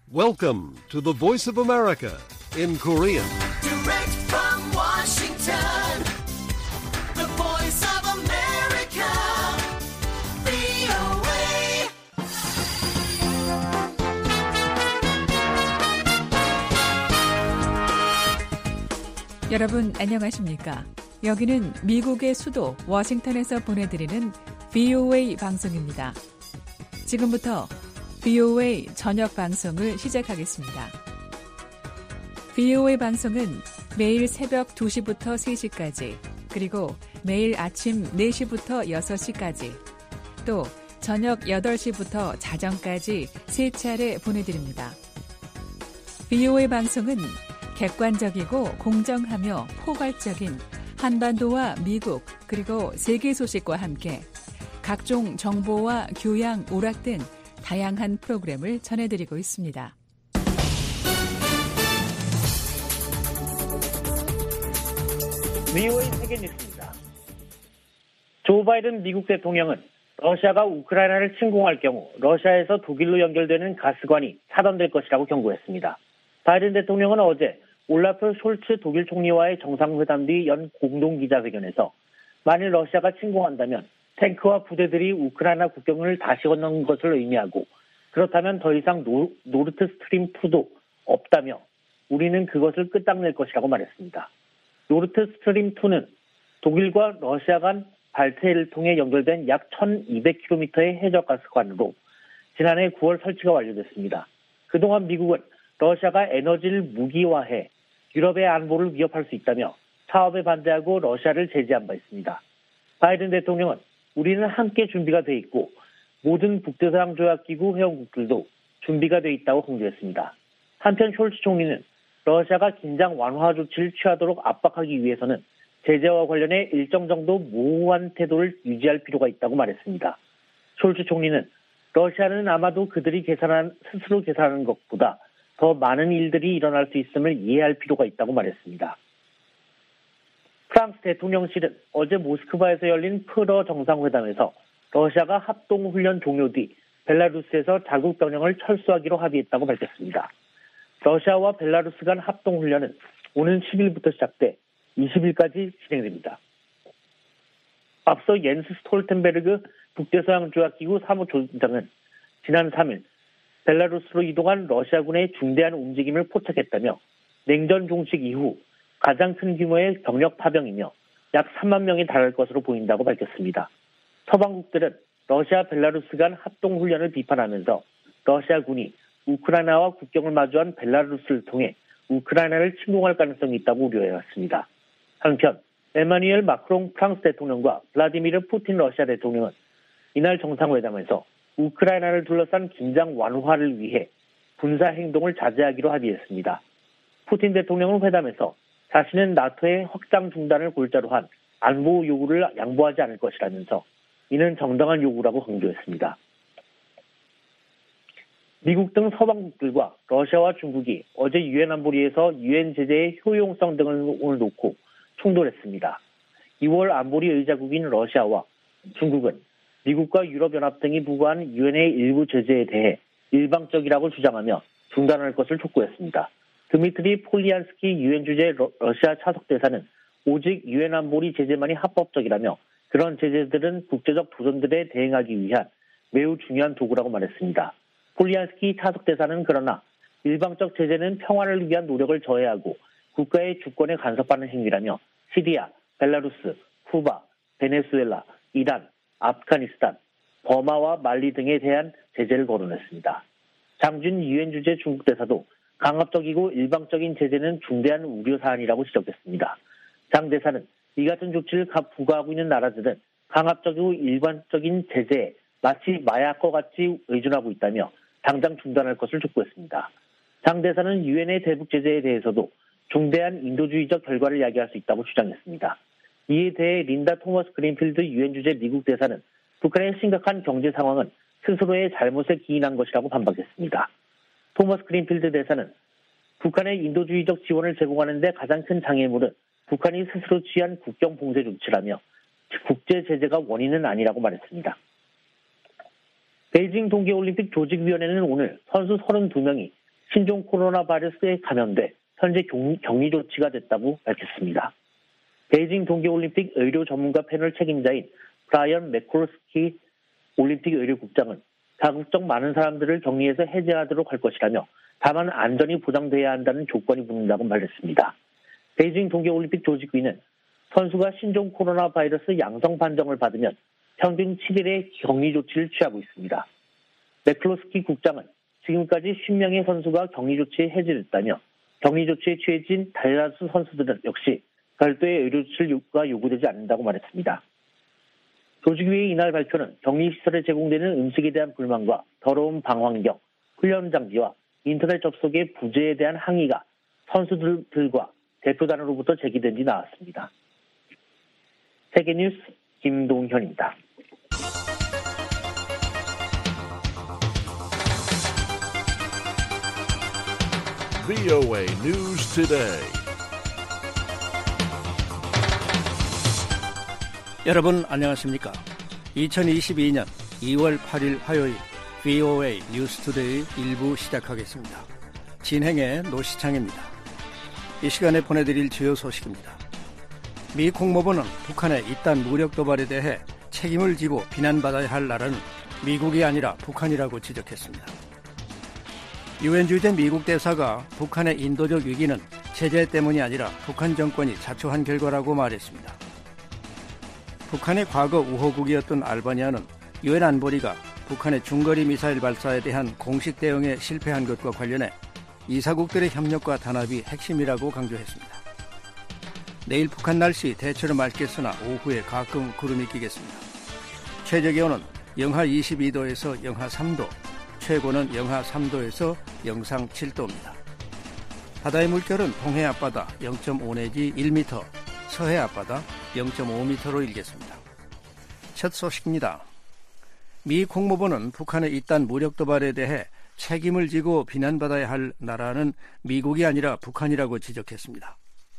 Welcome to the Voice of America in Korean. Direct from Washington, the Voice of America, VOA. 여러분 안녕하십니까? 여기는 미국의 수도 워싱턴에서 보내드리는 VOA 방송입니다. 지금부터 VOA 저녁 방송을 시작하겠습니다. VOA 방송은 매일 새벽 2시부터 3시까지, 그리고 매일 아침 4시부터 6시까지, 또 저녁 8시부터 자정까지 3차례 보내드립니다. VOA 방송은 객관적이고 공정하며 포괄적인 한반도와 미국 그리고 세계 소식과 함께 각종 정보와 교양, 오락 등 다양한 프로그램을 전해드리고 있습니다. VOA 세계 뉴스입니다. 조 바이든 미국 대통령은 러시아가 우크라이나를 침공할 경우 러시아에서 독일로 연결되는 가스관이 차단될 것이라고 경고했습니다. 바이든 대통령은 어제 올라프 숄츠 독일 총리와의 정상회담 뒤 연 공동기자회견에서 만일 러시아가 침공한다면 탱크와 부대들이 우크라이나 국경을 다시 건너는 것을 의미하고, 그렇다면 더 이상 노르트 스트림 2도 없다며 우리는 그것을 끝장낼 것이라고 말했습니다. 노르트 스트림 2는 독일과 러시아 간 발트해를 통해 연결된 약 1200km의 해저가스관으로 지난해 9월 설치가 완료됐습니다. 그동안 미국은 러시아가 에너지를 무기화해 유럽의 안보를 위협할 수 있다며 사업에 반대하고 러시아를 제재한 바 있습니다. 바이든 대통령은 우리는 함께 준비가 돼 있고 모든 북대서양 조약기구 회원국들도 준비가 돼 있다고 강조했습니다. 한편 숄츠 총리는 러시아가 긴장 완화 조치를 취하도록 압박하기 위해서는 제재와 관련해 일정 정도 모호한 태도를 유지할 필요가 있다고 말했습니다. 숄츠 총리는 러시아는 아마도 그들이 스스로 계산하는 것보다 더 많은 일들이 일어날 수 있음을 이해할 필요가 있다고 말했습니다. 프랑스 대통령실은 어제 모스크바에서 열린 프러 정상회담에서 러시아가 합동훈련 종료 뒤 벨라루스에서 자국 병력을 철수하기로 합의했다고 밝혔습니다. 러시아와 벨라루스 간 합동훈련은 오는 10일부터 시작돼 20일까지 진행됩니다. 앞서 옌스 스톨텐베르그 북대서양조약기구 사무총장은 지난 3일 벨라루스로 이동한 러시아군의 중대한 움직임을 포착했다며 냉전 종식 이후 가장 큰 규모의 병력 파병이며 약 3만 명이 달할 것으로 보인다고 밝혔습니다. 서방국들은 러시아 벨라루스 간 합동훈련을 비판하면서 러시아군이 우크라이나와 국경을 마주한 벨라루스를 통해 우크라이나를 침공할 가능성이 있다고 우려해왔습니다. 한편 에마뉘엘 마크롱 프랑스 대통령과 블라디미르 푸틴 러시아 대통령은 이날 정상회담에서 우크라이나를 둘러싼 긴장 완화를 위해 군사 행동을 자제하기로 합의했습니다. 푸틴 대통령은 회담에서 자신은 나토의 확장 중단을 골자로 한 안보 요구를 양보하지 않을 것이라면서 이는 정당한 요구라고 강조했습니다. 미국 등 서방국들과 러시아와 중국이 어제 유엔 안보리에서 유엔 제재의 효용성 등을 놓고 충돌했습니다. 2월 안보리 의자국인 러시아와 중국은 미국과 유럽연합 등이 부과한 유엔의 일부 제재에 대해 일방적이라고 주장하며 중단할 것을 촉구했습니다. 드미트리 폴리안스키 유엔 주재 러시아 차석 대사는 오직 유엔 안보리 제재만이 합법적이라며 그런 제재들은 국제적 도전들에 대응하기 위한 매우 중요한 도구라고 말했습니다. 폴리안스키 차석 대사는 그러나 일방적 제재는 평화를 위한 노력을 저해하고 국가의 주권에 간섭하는 행위라며 시리아, 벨라루스, 쿠바, 베네수엘라, 이란, 아프가니스탄, 버마와 말리 등에 대한 제재를 거론했습니다. 장준 유엔 주재 중국 대사도 강압적이고 일방적인 제재는 중대한 우려사안이라고 지적했습니다. 장 대사는 이 같은 조치를 부과하고 있는 나라들은 강압적이고 일반적인 제재에 마치 마약과 같이 의존하고 있다며 당장 중단할 것을 촉구했습니다. 장 대사는 유엔의 대북 제재에 대해서도 중대한 인도주의적 결과를 야기할 수 있다고 주장했습니다. 이에 대해 린다 토머스 그린필드 유엔 주재 미국 대사는 북한의 심각한 경제 상황은 스스로의 잘못에 기인한 것이라고 반박했습니다. 토머스 그린필드 대사는 북한의 인도주의적 지원을 제공하는 데 가장 큰 장애물은 북한이 스스로 취한 국경 봉쇄 조치라며 국제 제재가 원인은 아니라고 말했습니다. 베이징 동계올림픽 조직위원회는 오늘 선수 32명이 신종 코로나 바이러스에 감염돼 현재 격리 조치가 됐다고 밝혔습니다. 베이징 동계올림픽 의료 전문가 패널 책임자인 브라이언 매클로스키 올림픽 의료국장은 가급적 많은 사람들을 격리해서 해제하도록 할 것이라며 다만 안전이 보장돼야 한다는 조건이 붙는다고 말했습니다. 베이징 동계올림픽 조직위는 선수가 신종 코로나 바이러스 양성 판정을 받으면 평균 7일의 격리 조치를 취하고 있습니다. 매클로스키 국장은 지금까지 10명의 선수가 격리 조치에 해제됐다며 격리 조치에 취해진 다수 선수들은 역시 별도의 의료 조치가 요구되지 않는다고 말했습니다. 조직위의 이날 발표는 격리시설에 제공되는 음식에 대한 불만과 더러운 방환경, 훈련 장비와 인터넷 접속의 부재에 대한 항의가 선수들과 대표단으로부터 제기된 뒤 나왔습니다. 세계뉴스 김동현입니다. VOA News Today. 여러분 안녕하십니까? 2022년 2월 8일 화요일 VOA 뉴스 투데이 1부 시작하겠습니다. 진행의 노시창입니다. 이 시간에 보내드릴 주요 소식입니다. 미 국무부는 북한의 이딴 무력 도발에 대해 책임을 지고 비난받아야 할 나라는 미국이 아니라 북한이라고 지적했습니다. 유엔 주재 미국 대사가 북한의 인도적 위기는 제재 때문이 아니라 북한 정권이 자초한 결과라고 말했습니다. 북한의 과거 우호국이었던 알바니아는 유엔 안보리가 북한의 중거리 미사일 발사에 대한 공식 대응에 실패한 것과 관련해 이사국들의 협력과 단합이 핵심이라고 강조했습니다. 내일 북한 날씨 대체로 맑겠으나 오후에 가끔 구름이 끼겠습니다. 최저기온은 영하 22도에서 영하 3도, 최고는 영하 3도에서 영상 7도입니다. 바다의 물결은 동해 앞바다 0.5 내지 1m, 서해 앞바다 0.5m로 일겠습니다. 첫 소식입니다. 미 국무부는 북한의 이딴 무력 도발에 대해 책임을 지고 비난받아야 할 나라는 미국이 아니라 북한이라고 지적했습니다.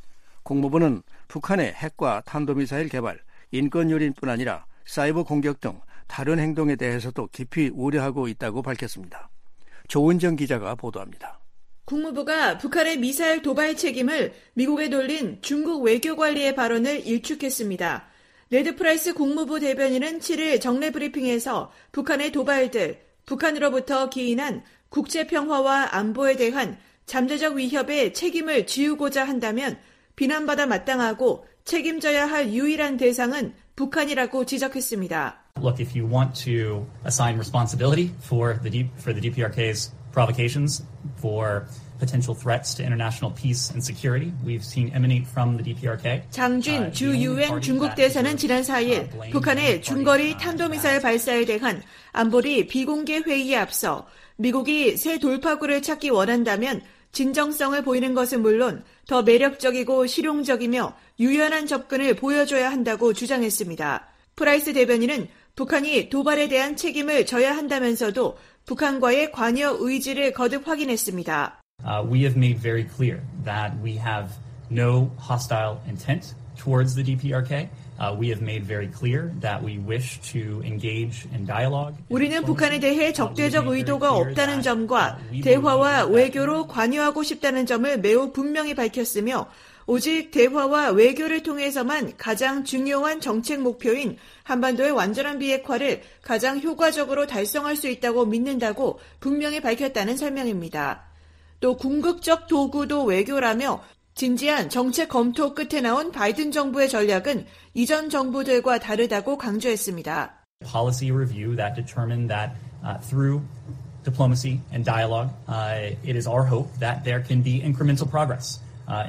국무부는 북한의 핵과 탄도미사일 개발, 인권 유린뿐 아니라 사이버 공격 등 다른 행동에 대해서도 깊이 우려하고 있다고 밝혔습니다. 조은정 기자가 보도합니다. 국무부가 북한의 미사일 도발 책임을 미국에 돌린 중국 외교관리의 발언을 일축했습니다. 네드 프라이스 국무부 대변인은 7일 정례 브리핑에서 북한의 도발들, 북한으로부터 기인한 국제평화와 안보에 대한 잠재적 위협에 책임을 지우고자 한다면 비난받아 마땅하고 책임져야 할 유일한 대상은 북한이라고 지적했습니다. Look, if you want to assign responsibility for the DPRK's provocations, for potential threats to international peace and security we've seen emanate from the DPRK. 장준 주 유엔 중국 대사는 지난 4일 북한의 중거리 탄도미사일 발사에 대한 안보리 비공개 회의에 앞서 미국이 새 돌파구를 찾기 원한다면 진정성을 보이는 것은 물론 더 매력적이고 실용적이며 유연한 접근을 보여줘야 한다고 주장했습니다. 프라이스 대변인은 북한이 도발에 대한 책임을 져야 한다면서도 북한과의 관여 의지를 거듭 확인했습니다. We have made very clear that we have no hostile intent towards the DPRK. We have made very clear that we wish to engage in dialogue. 우리는 북한에 대해 적대적 의도가 없다는 점과 대화와 외교로 관여하고 싶다는 점을 매우 분명히 밝혔으며 오직 대화와 외교를 통해서만 가장 중요한 정책 목표인 한반도의 완전한 비핵화를 가장 효과적으로 달성할 수 있다고 믿는다고 분명히 밝혔다는 설명입니다. 또 궁극적 도구도 외교라며 진지한 정책 검토 끝에 나온 바이든 정부의 전략은 이전 정부들과 다르다고 강조했습니다. Policy review that determined that through diplomacy and dialogue, it is our hope that there can be incremental progress.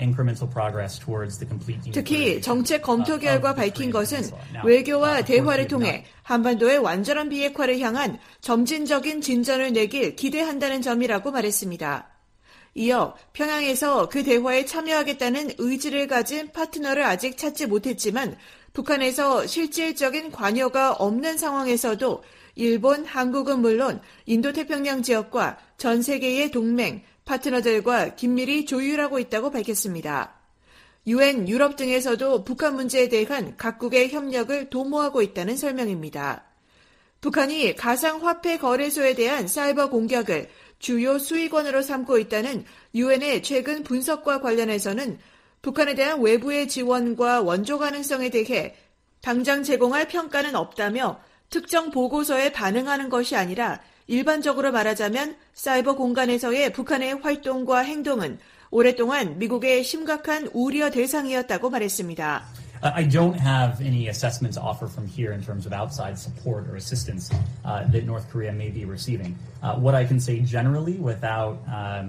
특히 정책 검토 결과 밝힌 것은 외교와 대화를 통해 한반도의 완전한 비핵화를 향한 점진적인 진전을 내길 기대한다는 점이라고 말했습니다. 이어 평양에서 그 대화에 참여하겠다는 의지를 가진 파트너를 아직 찾지 못했지만 북한에서 실질적인 관여가 없는 상황에서도 일본, 한국은 물론 인도태평양 지역과 전 세계의 동맹, 파트너들과 긴밀히 조율하고 있다고 밝혔습니다. 유엔, 유럽 등에서도 북한 문제에 대한 각국의 협력을 도모하고 있다는 설명입니다. 북한이 가상화폐 거래소에 대한 사이버 공격을 주요 수익원으로 삼고 있다는 유엔의 최근 분석과 관련해서는 북한에 대한 외부의 지원과 원조 가능성에 대해 당장 제공할 평가는 없다며 특정 보고서에 반응하는 것이 아니라 일반적으로 말하자면 사이버 공간에서의 북한의 활동과 행동은 오랫동안 미국의 심각한 우려 대상이었다고 말했습니다. I don't have any assessment to offer from here in terms of outside support or assistance that North Korea may be receiving. What I can say generally without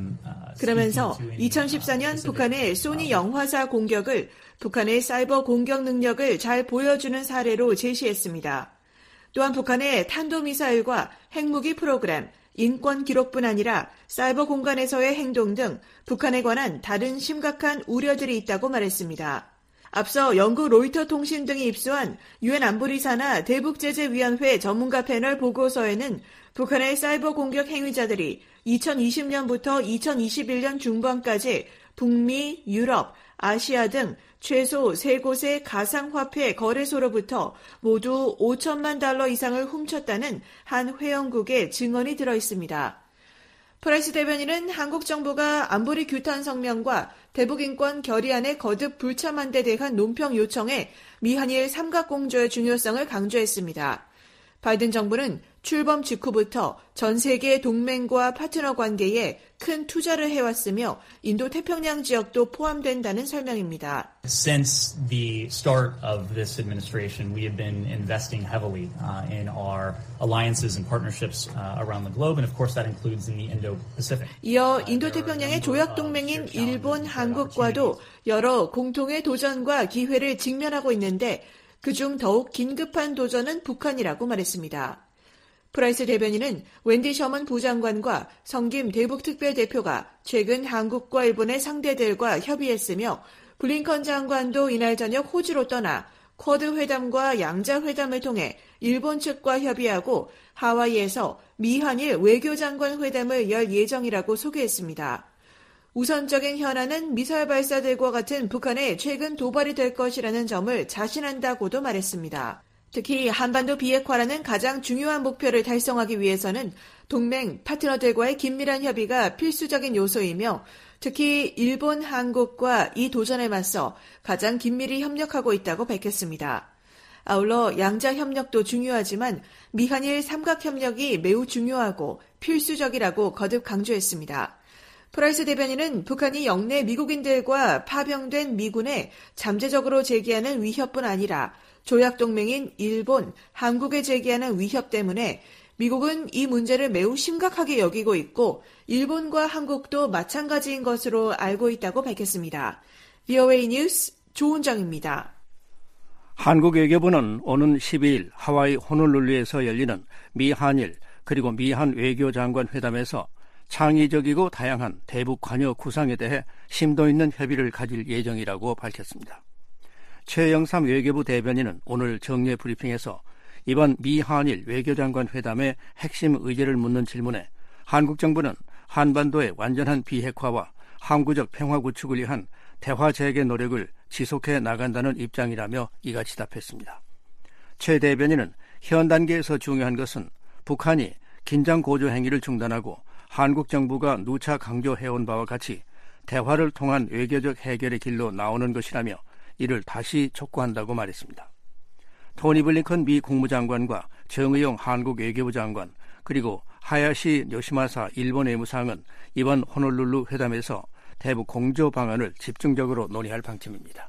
그러면서 2014년 북한의 소니 영화사 공격을 북한의 사이버 공격 능력을 잘 보여주는 사례로 제시했습니다. 또한 북한의 탄도미사일과 핵무기 프로그램, 인권 기록뿐 아니라 사이버 공간에서의 행동 등 북한에 관한 다른 심각한 우려들이 있다고 말했습니다. 앞서 영국 로이터 통신 등이 입수한 유엔 안보리 산하 대북제재위원회 전문가 패널 보고서에는 북한의 사이버 공격 행위자들이 2020년부터 2021년 중반까지 북미, 유럽, 아시아 등 최소 3곳의 가상화폐 거래소로부터 모두 $5천만 이상을 훔쳤다는 한 회원국의 증언이 들어있습니다. 프라이스 대변인은 한국 정부가 안보리 규탄 성명과 대북인권 결의안의 거듭 불참한 데 대한 논평 요청에 미한일 삼각공조의 중요성을 강조했습니다. 바이든 정부는 출범 직후부터 전 세계 동맹과 파트너 관계에 큰 투자를 해왔으며 인도 태평양 지역도 포함된다는 설명입니다. Since the start of this administration, we have been investing heavily in our alliances and partnerships around the globe, and of course that includes in the Indo-Pacific. 이어 인도 태평양의 조약 동맹인 일본, 한국과도 여러 공통의 도전과 기회를 직면하고 있는데 그중 더욱 긴급한 도전은 북한이라고 말했습니다. 프라이스 대변인은 웬디 셔먼 부장관과 성김 대북특별대표가 최근 한국과 일본의 상대들과 협의했으며 블링컨 장관도 이날 저녁 호주로 떠나 쿼드 회담과 양자 회담을 통해 일본 측과 협의하고 하와이에서 미한일 외교장관 회담을 열 예정이라고 소개했습니다. 우선적인 현안은 미사일 발사들과 같은 북한의 최근 도발이 될 것이라는 점을 자신한다고도 말했습니다. 특히 한반도 비핵화라는 가장 중요한 목표를 달성하기 위해서는 동맹 파트너들과의 긴밀한 협의가 필수적인 요소이며 특히 일본, 한국과 이 도전에 맞서 가장 긴밀히 협력하고 있다고 밝혔습니다. 아울러 양자 협력도 중요하지만 미한일 삼각협력이 매우 중요하고 필수적이라고 거듭 강조했습니다. 프라이스 대변인은 북한이 영내 미국인들과 파병된 미군에 잠재적으로 제기하는 위협뿐 아니라 조약 동맹인 일본, 한국에 제기하는 위협 때문에 미국은 이 문제를 매우 심각하게 여기고 있고 일본과 한국도 마찬가지인 것으로 알고 있다고 밝혔습니다. VOA 뉴스 조은정입니다. 한국 외교부는 오는 12일 하와이 호놀룰루에서 열리는 미한일 그리고 미한 외교장관 회담에서 창의적이고 다양한 대북 관여 구상에 대해 심도 있는 협의를 가질 예정이라고 밝혔습니다. 최영삼 외교부 대변인은 오늘 정례 브리핑에서 이번 미한일 외교장관 회담의 핵심 의제를 묻는 질문에 한국 정부는 한반도의 완전한 비핵화와 항구적 평화 구축을 위한 대화 재개 노력을 지속해 나간다는 입장이라며 이같이 답했습니다. 최 대변인은 현 단계에서 중요한 것은 북한이 긴장 고조 행위를 중단하고 한국 정부가 누차 강조해온 바와 같이 대화를 통한 외교적 해결의 길로 나오는 것이라며 이를 다시 촉구한다고 말했습니다. 토니 블링컨 미 국무장관과 정의용 한국 외교부 장관 그리고 하야시 요시마사 일본 외무상은 이번 호놀룰루 회담에서 대북 공조 방안을 집중적으로 논의할 방침입니다.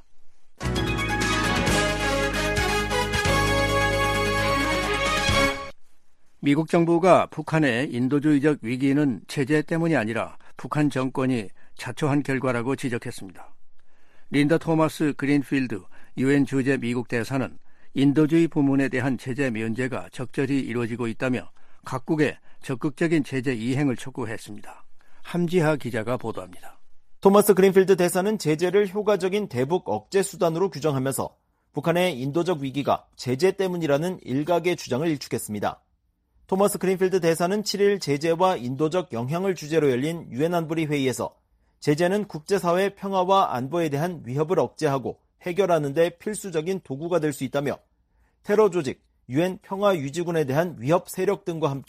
미국 정부가 북한의 인도주의적 위기는 체제 때문이 아니라 북한 정권이 자초한 결과라고 지적했습니다. 린다 토마스 그린필드 유엔 주재 미국 대사는 인도주의 부문에 대한 제재 면제가 적절히 이루어지고 있다며 각국의 적극적인 제재 이행을 촉구했습니다. 함지하 기자가 보도합니다. 토마스 그린필드 대사는 제재를 효과적인 대북 억제 수단으로 규정하면서 북한의 인도적 위기가 제재 때문이라는 일각의 주장을 일축했습니다. 토마스 그린필드 대사는 7일 제재와 인도적 영향을 주제로 열린 유엔 안보리 회의에서 제재는 국제사회 평화와 안보에 대한 위협을 억제하고 해결하는 데 필수적인 도구가 될 수 있다며 테러 조직, 유엔 평화유지군에 대한 위협 세력 등과 함께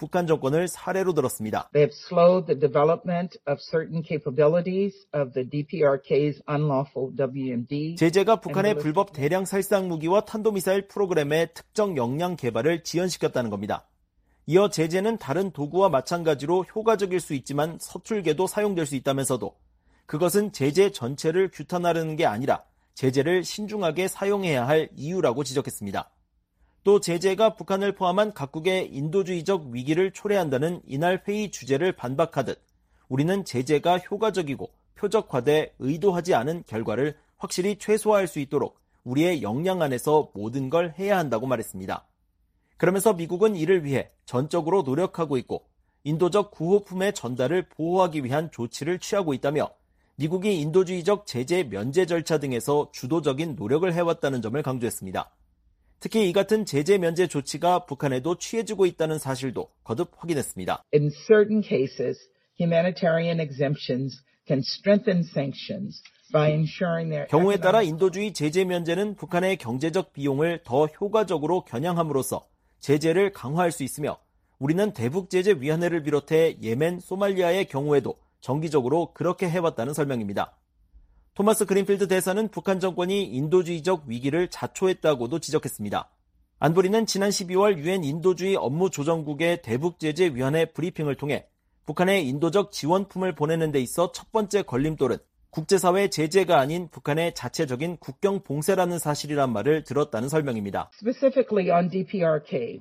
북한 정권을 사례로 들었습니다. They have slowed the development of certain capabilities of the DPRK's unlawful WMD. 제재가 북한의 불법 대량 살상 무기와 탄도미사일 프로그램의 특정 역량 개발을 지연시켰다는 겁니다. 이어 제재는 다른 도구와 마찬가지로 효과적일 수 있지만 서툴게도 사용될 수 있다면서도 그것은 제재 전체를 규탄하려는 게 아니라 제재를 신중하게 사용해야 할 이유라고 지적했습니다. 또 제재가 북한을 포함한 각국의 인도주의적 위기를 초래한다는 이날 회의 주제를 반박하듯 우리는 제재가 효과적이고 표적화돼 의도하지 않은 결과를 확실히 최소화할 수 있도록 우리의 역량 안에서 모든 걸 해야 한다고 말했습니다. 그러면서 미국은 이를 위해 전적으로 노력하고 있고 인도적 구호품의 전달을 보호하기 위한 조치를 취하고 있다며 미국이 인도주의적 제재 면제 절차 등에서 주도적인 노력을 해왔다는 점을 강조했습니다. 특히 이 같은 제재 면제 조치가 북한에도 취해지고 있다는 사실도 거듭 확인했습니다. In certain cases, humanitarian exemptions can strengthen sanctions by ensuring their 경우에 따라 인도주의 제재 면제는 북한의 경제적 비용을 더 효과적으로 겨냥함으로써 제재를 강화할 수 있으며 우리는 대북제재위원회를 비롯해 예멘, 소말리아의 경우에도 정기적으로 그렇게 해왔다는 설명입니다. 토마스 그린필드 대사는 북한 정권이 인도주의적 위기를 자초했다고도 지적했습니다. 안보리는 지난 12월 유엔 인도주의 업무조정국의 대북제재위원회 브리핑을 통해 북한의 인도적 지원품을 보내는 데 있어 첫 번째 걸림돌은 국제사회 제재가 아닌 북한의 자체적인 국경 봉쇄라는 사실이란 말을 들었다는 설명입니다. Specifically on DPRK,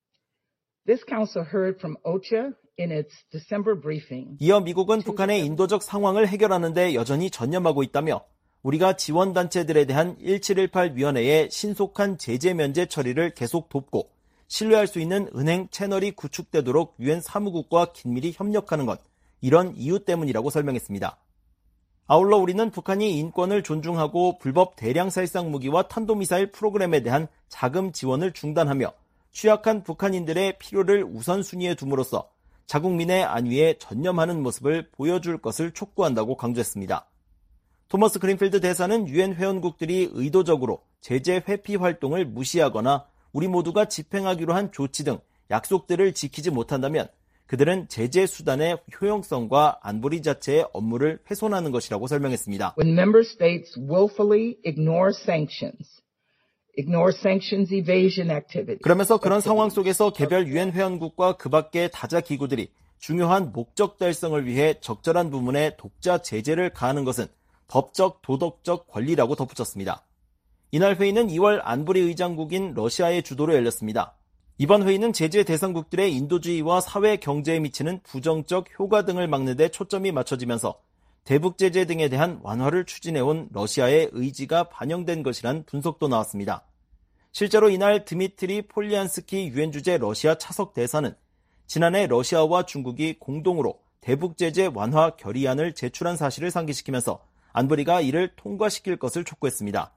this council heard from OCHA in its December briefing. 이어 미국은 북한의 인도적 상황을 해결하는 데 여전히 전념하고 있다며 우리가 지원단체들에 대한 1718 위원회의 신속한 제재 면제 처리를 계속 돕고 신뢰할 수 있는 은행 채널이 구축되도록 유엔 사무국과 긴밀히 협력하는 것, 이런 이유 때문이라고 설명했습니다. 아울러 우리는 북한이 인권을 존중하고 불법 대량 살상 무기와 탄도미사일 프로그램에 대한 자금 지원을 중단하며 취약한 북한인들의 필요를 우선순위에 둠으로써 자국민의 안위에 전념하는 모습을 보여줄 것을 촉구한다고 강조했습니다. 토머스 그린필드 대사는 유엔 회원국들이 의도적으로 제재 회피 활동을 무시하거나 우리 모두가 집행하기로 한 조치 등 약속들을 지키지 못한다면 그들은 제재 수단의 효용성과 안보리 자체의 업무를 훼손하는 것이라고 설명했습니다. When member states willfully ignore sanctions evasion activities. 그러면서 그런 상황 속에서 개별 유엔 회원국과 그 밖의 다자 기구들이 중요한 목적 달성을 위해 적절한 부분에 독자 제재를 가하는 것은 법적, 도덕적 권리라고 덧붙였습니다. 이날 회의는 2월 안보리 의장국인 러시아의 주도로 열렸습니다. 이번 회의는 제재 대상국들의 인도주의와 사회 경제에 미치는 부정적 효과 등을 막는 데 초점이 맞춰지면서 대북 제재 등에 대한 완화를 추진해온 러시아의 의지가 반영된 것이란 분석도 나왔습니다. 실제로 이날 드미트리 폴리안스키 유엔 주재 러시아 차석 대사는 지난해 러시아와 중국이 공동으로 대북 제재 완화 결의안을 제출한 사실을 상기시키면서 안보리가 이를 통과시킬 것을 촉구했습니다.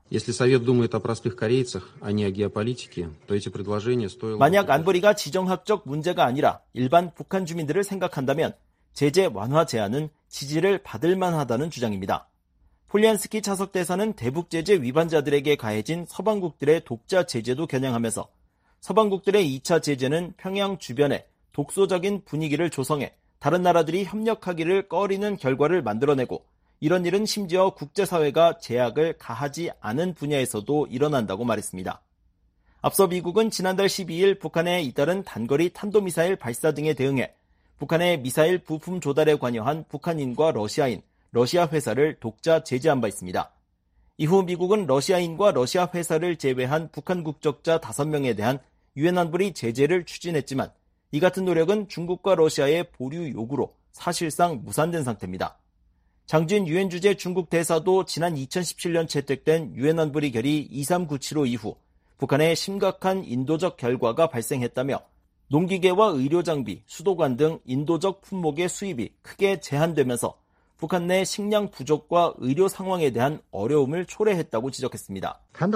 만약 안보리가 지정학적 문제가 아니라 일반 북한 주민들을 생각한다면 제재 완화 제안은 지지를 받을 만하다는 주장입니다. 폴리안스키 차석 대사는 대북 제재 위반자들에게 가해진 서방국들의 독자 제재도 겨냥하면서 서방국들의 2차 제재는 평양 주변에 독소적인 분위기를 조성해 다른 나라들이 협력하기를 꺼리는 결과를 만들어내고 이런 일은 심지어 국제사회가 제약을 가하지 않은 분야에서도 일어난다고 말했습니다. 앞서 미국은 지난달 12일 북한에 잇따른 단거리 탄도미사일 발사 등에 대응해 북한의 미사일 부품 조달에 관여한 북한인과 러시아인, 러시아 회사를 독자 제재한 바 있습니다. 이후 미국은 러시아인과 러시아 회사를 제외한 북한 국적자 5명에 대한 유엔 안보리 제재를 추진했지만 이 같은 노력은 중국과 러시아의 보류 요구로 사실상 무산된 상태입니다. 장진 유엔 주재 중국 대사도 지난 2017년 채택된 유엔 안보리 결의 2397호 이후 북한에 심각한 인도적 결과가 발생했다며 농기계와 의료장비, 수도관 등 인도적 품목의 수입이 크게 제한되면서 북한 내 식량 부족과 의료 상황에 대한 어려움을 초래했다고 지적했습니다.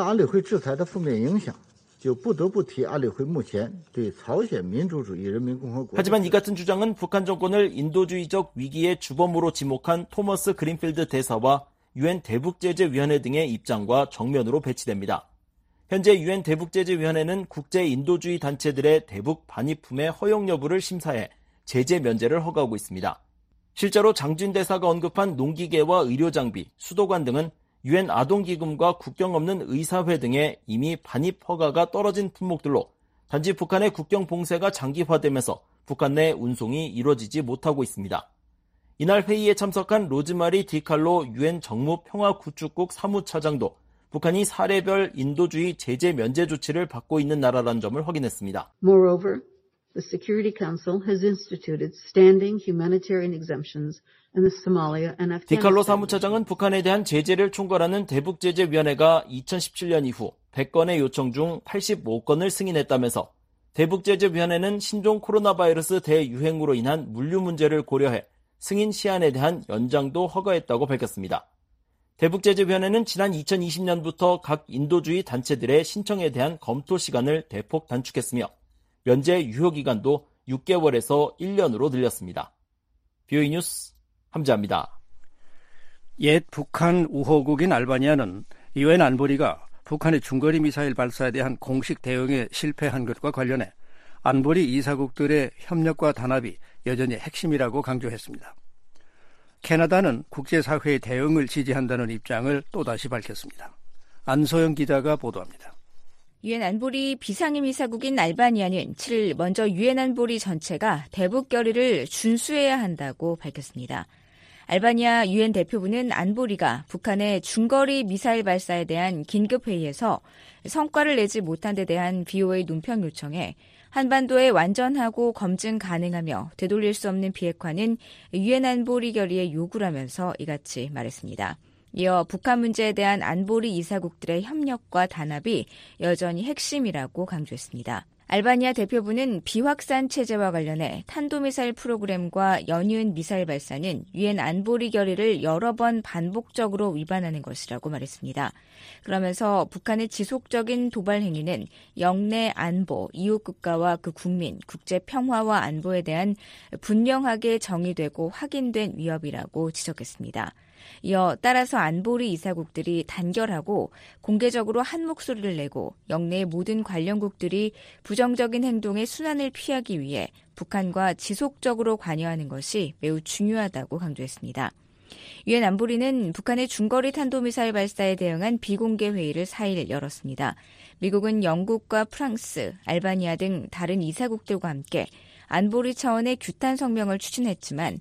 하지만 이 같은 주장은 북한 정권을 인도주의적 위기의 주범으로 지목한 토머스 그린필드 대사와 유엔 대북제재위원회 등의 입장과 정면으로 배치됩니다. 현재 유엔 대북제재위원회는 국제 인도주의 단체들의 대북 반입품의 허용 여부를 심사해 제재 면제를 허가하고 있습니다. 실제로 장준 대사가 언급한 농기계와 의료장비, 수도관 등은 유엔 아동기금과 국경 없는 의사회 등의 이미 반입 허가가 떨어진 품목들로 단지 북한의 국경 봉쇄가 장기화되면서 북한 내 운송이 이루어지지 못하고 있습니다. 이날 회의에 참석한 로즈마리 디칼로 유엔 정무평화구축국 사무차장도 북한이 사례별 인도주의 제재 면제 조치를 받고 있는 나라라는 점을 확인했습니다. Moreover, the Security Council has instituted standing humanitarian exemptions in the Somalia and Afghanistan. 디칼로 사무차장은 북한에 대한 제재를 총괄하는 대북제재위원회가 2017년 이후 100건의 요청 중 85건을 승인했다면서 대북제재위원회는 신종 코로나 바이러스 대유행으로 인한 물류 문제를 고려해 승인 시한에 대한 연장도 허가했다고 밝혔습니다. 대북제재위원회는 지난 2020년부터 각 인도주의 단체들의 신청에 대한 검토 시간을 대폭 단축했으며 면제 유효기간도 6개월에서 1년으로 늘렸습니다. VOA 뉴스 함재합니다. 옛 북한 우호국인 알바니아는 유엔 안보리가 북한의 중거리 미사일 발사에 대한 공식 대응에 실패한 것과 관련해 안보리 이사국들의 협력과 단합이 여전히 핵심이라고 강조했습니다. 캐나다는 국제사회의 대응을 지지한다는 입장을 또다시 밝혔습니다. 안소영 기자가 보도합니다. 유엔 안보리 비상임이사국인 알바니아는 7일 먼저 유엔 안보리 전체가 대북 결의를 준수해야 한다고 밝혔습니다. 알바니아 유엔 대표부는 안보리가 북한의 중거리 미사일 발사에 대한 긴급회의에서 성과를 내지 못한 데 대한 VOA 논평 요청에 한반도에 완전하고 검증 가능하며 되돌릴 수 없는 비핵화는 유엔 안보리 결의의 요구라면서 이같이 말했습니다. 이어 북한 문제에 대한 안보리 이사국들의 협력과 단합이 여전히 핵심이라고 강조했습니다. 알바니아 대표부는 비확산 체제와 관련해 탄도미사일 프로그램과 연이은 미사일 발사는 유엔 안보리 결의를 여러 번 반복적으로 위반하는 것이라고 말했습니다. 그러면서 북한의 지속적인 도발 행위는 영내 안보, 이웃 국가와 그 국민, 국제 평화와 안보에 대한 분명하게 정의되고 확인된 위협이라고 지적했습니다. 이어 따라서 안보리 이사국들이 단결하고 공개적으로 한 목소리를 내고 영내의 모든 관련국들이 부정적인 행동의 순환을 피하기 위해 북한과 지속적으로 관여하는 것이 매우 중요하다고 강조했습니다. 유엔 안보리는 북한의 중거리 탄도미사일 발사에 대응한 비공개 회의를 4일 열었습니다. 미국은 영국과 프랑스, 알바니아 등 다른 이사국들과 함께 안보리 차원의 규탄 성명을 추진했지만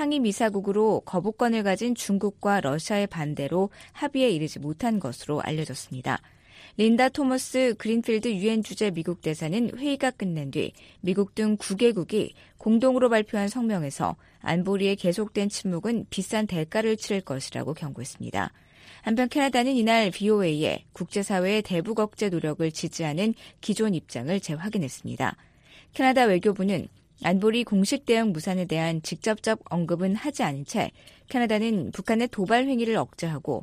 상임이사국으로 거부권을 가진 중국과 러시아의 반대로 합의에 이르지 못한 것으로 알려졌습니다. 린다 토머스 그린필드 유엔 주재 미국 대사는 회의가 끝난 뒤 미국 등 9개국이 공동으로 발표한 성명에서 안보리의 계속된 침묵은 비싼 대가를 치를 것이라고 경고했습니다. 한편 캐나다는 이날 VOA에 국제사회의 대북 억제 노력을 지지하는 기존 입장을 재확인했습니다. 캐나다 외교부는 안보리 공식 대응 무산에 대한 직접적 언급은 하지 않은 채 캐나다는 북한의 도발 행위를 억제하고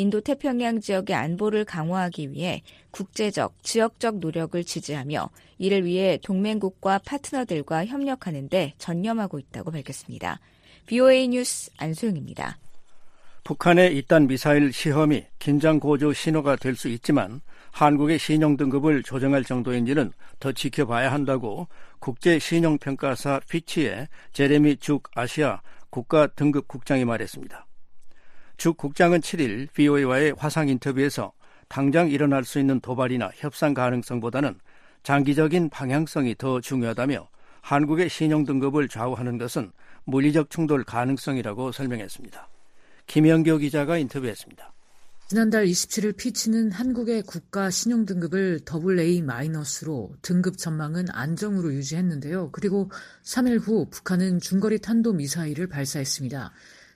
인도태평양 지역의 안보를 강화하기 위해 국제적, 지역적 노력을 지지하며 이를 위해 동맹국과 파트너들과 협력하는 데 전념하고 있다고 밝혔습니다. VOA 뉴스 안소영입니다. 북한의 이딴 미사일 시험이 긴장 고조 신호가 될 수 있지만 한국의 신용 등급을 조정할 정도인지는 더 지켜봐야 한다고 국제신용평가사 피치의 제레미 죽 아시아 국가등급국장이 말했습니다. 죽 국장은 7일 VOA와의 화상 인터뷰에서 당장 일어날 수 있는 도발이나 협상 가능성보다는 장기적인 방향성이 더 중요하다며 한국의 신용 등급을 좌우하는 것은 물리적 충돌 가능성이라고 설명했습니다. 김영교 기자가 인터뷰했습니다. 지난달 27일 피치는 한국의 국가 신용등급을 AA-로 등급 전망은 안정으로 유지했는데요. 그리고 3일 후 북한은 중거리 탄도미사일을 발사했습니다.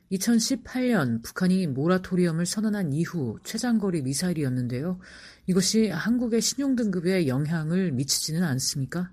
2018년 북한이 모라토리엄을 선언한 이후 최장거리 미사일이었는데요. 이것이 한국의 신용등급에 영향을 미치지는 않습니까?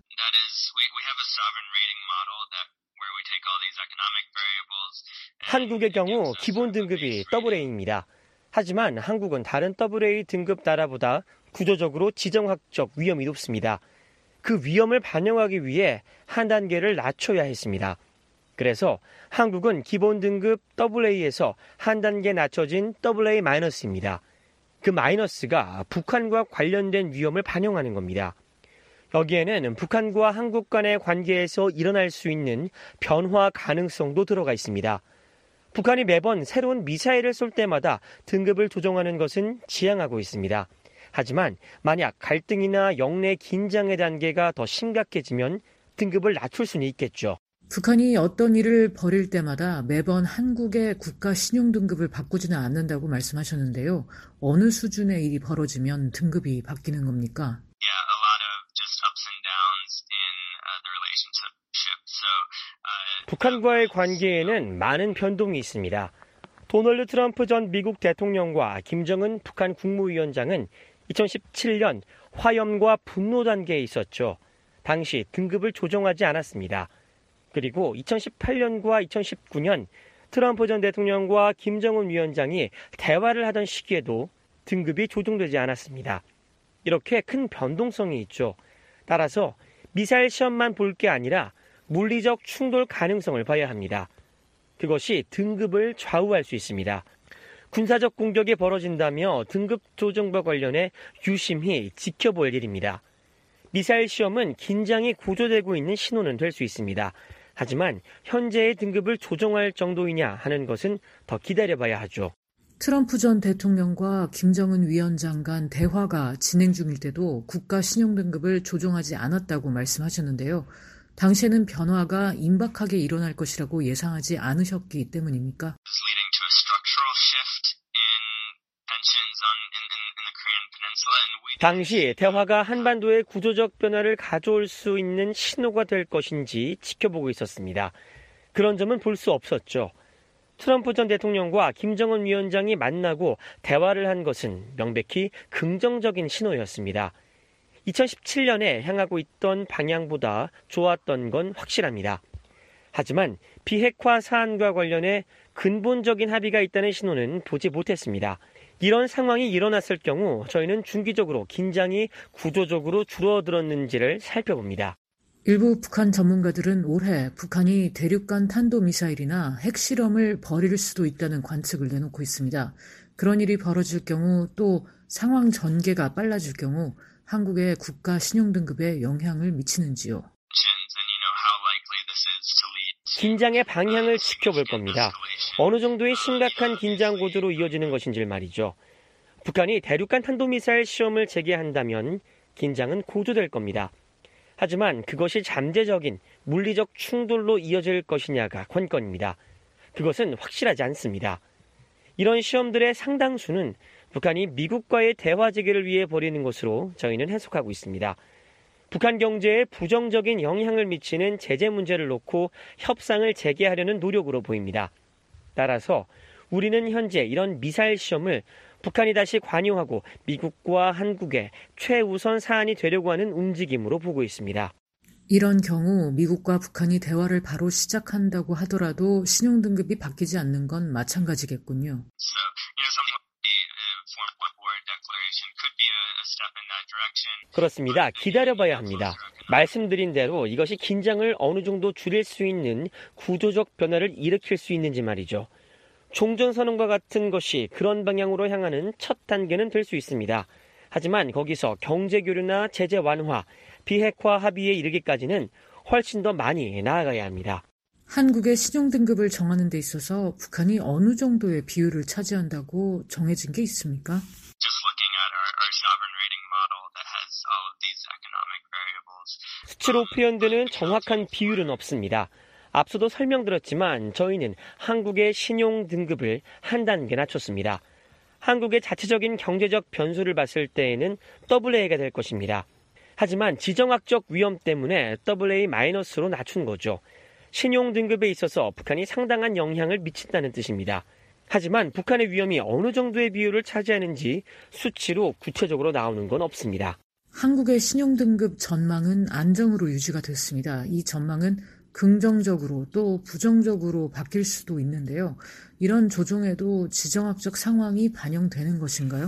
한국의 경우 기본 등급이 AA입니다. 하지만 한국은 다른 AA 등급 나라보다 구조적으로 지정학적 위험이 높습니다. 그 위험을 반영하기 위해 한 단계를 낮춰야 했습니다. 그래서 한국은 기본 등급 AA에서 한 단계 낮춰진 AA-입니다. 그 마이너스가 북한과 관련된 위험을 반영하는 겁니다. 여기에는 북한과 한국 간의 관계에서 일어날 수 있는 변화 가능성도 들어가 있습니다. 북한이 매번 새로운 미사일을 쏠 때마다 등급을 조정하는 것은 지양하고 있습니다. 하지만 만약 갈등이나 영내 긴장의 단계가 더 심각해지면 등급을 낮출 수는 있겠죠. 북한이 어떤 일을 벌일 때마다 매번 한국의 국가 신용 등급을 바꾸지는 않는다고 말씀하셨는데요. 어느 수준의 일이 벌어지면 등급이 바뀌는 겁니까? 북한과의 관계에는 많은 변동이 있습니다. 도널드 트럼프 전 미국 대통령과 김정은 북한 국무위원장은 2017년 화염과 분노 단계에 있었죠. 당시 등급을 조정하지 않았습니다. 그리고 2018년과 2019년 트럼프 전 대통령과 김정은 위원장이 대화를 하던 시기에도 등급이 조정되지 않았습니다. 이렇게 큰 변동성이 있죠. 따라서 미사일 시험만 볼 게 아니라 물리적 충돌 가능성을 봐야 합니다. 그것이 등급을 좌우할 수 있습니다. 군사적 공격이 벌어진다며 등급 조정과 관련해 유심히 지켜볼 일입니다. 미사일 시험은 긴장이 고조되고 있는 신호는 될 수 있습니다. 하지만 현재의 등급을 조정할 정도이냐 하는 것은 더 기다려봐야 하죠. 트럼프 전 대통령과 김정은 위원장 간 대화가 진행 중일 때도 국가 신용 등급을 조정하지 않았다고 말씀하셨는데요. 당시에는 변화가 임박하게 일어날 것이라고 예상하지 않으셨기 때문입니까? 당시 대화가 한반도의 구조적 변화를 가져올 수 있는 신호가 될 것인지 지켜보고 있었습니다. 그런 점은 볼 수 없었죠. 트럼프 전 대통령과 김정은 위원장이 만나고 대화를 한 것은 명백히 긍정적인 신호였습니다. 2017년에 향하고 있던 방향보다 좋았던 건 확실합니다. 하지만 비핵화 사안과 관련해 근본적인 합의가 있다는 신호는 보지 못했습니다. 이런 상황이 일어났을 경우 저희는 중기적으로 긴장이 구조적으로 줄어들었는지를 살펴봅니다. 일부 북한 전문가들은 올해 북한이 대륙간 탄도미사일이나 핵실험을 벌일 수도 있다는 관측을 내놓고 있습니다. 그런 일이 벌어질 경우 또 상황 전개가 빨라질 경우 한국의 국가 신용등급에 영향을 미치는지요. 긴장의 방향을 지켜볼 겁니다. 어느 정도의 심각한 긴장 고조로 이어지는 것인지 말이죠. 북한이 대륙간 탄도미사일 시험을 재개한다면 긴장은 고조될 겁니다. 하지만 그것이 잠재적인 물리적 충돌로 이어질 것이냐가 관건입니다. 그것은 확실하지 않습니다. 이런 시험들의 상당수는 북한이 미국과의 대화 재개를 위해 벌이는 것으로 저희는 해석하고 있습니다. 북한 경제에 부정적인 영향을 미치는 제재 문제를 놓고 협상을 재개하려는 노력으로 보입니다. 따라서 우리는 현재 이런 미사일 시험을 북한이 다시 관여하고 미국과 한국의 최우선 사안이 되려고 하는 움직임으로 보고 있습니다. 이런 경우 미국과 북한이 대화를 바로 시작한다고 하더라도 신용등급이 바뀌지 않는 건 마찬가지겠군요. 그렇습니다. 기다려봐야 합니다. 말씀드린 대로 이것이 긴장을 어느 정도 줄일 수 있는 구조적 변화를 일으킬 수 있는지 말이죠. 종전선언과 같은 것이 그런 방향으로 향하는 첫 단계는 될 수 있습니다. 하지만 거기서 경제교류나 제재 완화, 비핵화 합의에 이르기까지는 훨씬 더 많이 나아가야 합니다. 한국의 신용등급을 정하는 데 있어서 북한이 어느 정도의 비율을 차지한다고 정해진 게 있습니까? 수치로 표현되는 정확한 비율은 없습니다. 앞서도 설명드렸지만 저희는 한국의 신용 등급을 한 단계 낮췄습니다. 한국의 자체적인 경제적 변수를 봤을 때에는 AA가 될 것입니다. 하지만 지정학적 위험 때문에 AA-로 낮춘 거죠. 신용 등급에 있어서 북한이 상당한 영향을 미친다는 뜻입니다. 하지만 북한의 위험이 어느 정도의 비율을 차지하는지 수치로 구체적으로 나오는 건 없습니다. 한국의 신용등급 전망은 안정으로 유지가 됐습니다. 이 전망은 긍정적으로 또 부정적으로 바뀔 수도 있는데요. 이런 조정에도 지정학적 상황이 반영되는 것인가요?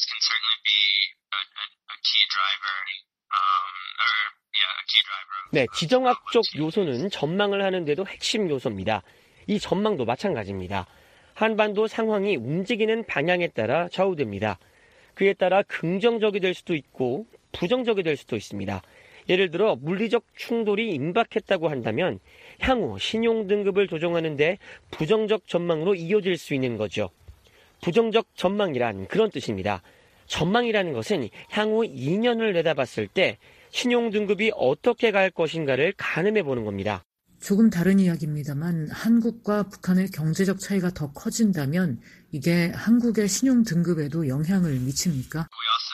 네, 지정학적 요소는 전망을 하는데도 핵심 요소입니다. 이 전망도 마찬가지입니다. 한반도 상황이 움직이는 방향에 따라 좌우됩니다. 그에 따라 긍정적이 될 수도 있고 부정적이 될 수도 있습니다. 예를 들어 물리적 충돌이 임박했다고 한다면 향후 신용등급을 조정하는 데 부정적 전망으로 이어질 수 있는 거죠. 부정적 전망이란 그런 뜻입니다. 전망이라는 것은 향후 2년을 내다봤을 때 신용등급이 어떻게 갈 것인가를 가늠해 보는 겁니다. 조금 다른 이야기입니다만 한국과 북한의 경제적 차이가 더 커진다면 이게 한국의 신용등급에도 영향을 미칩니까?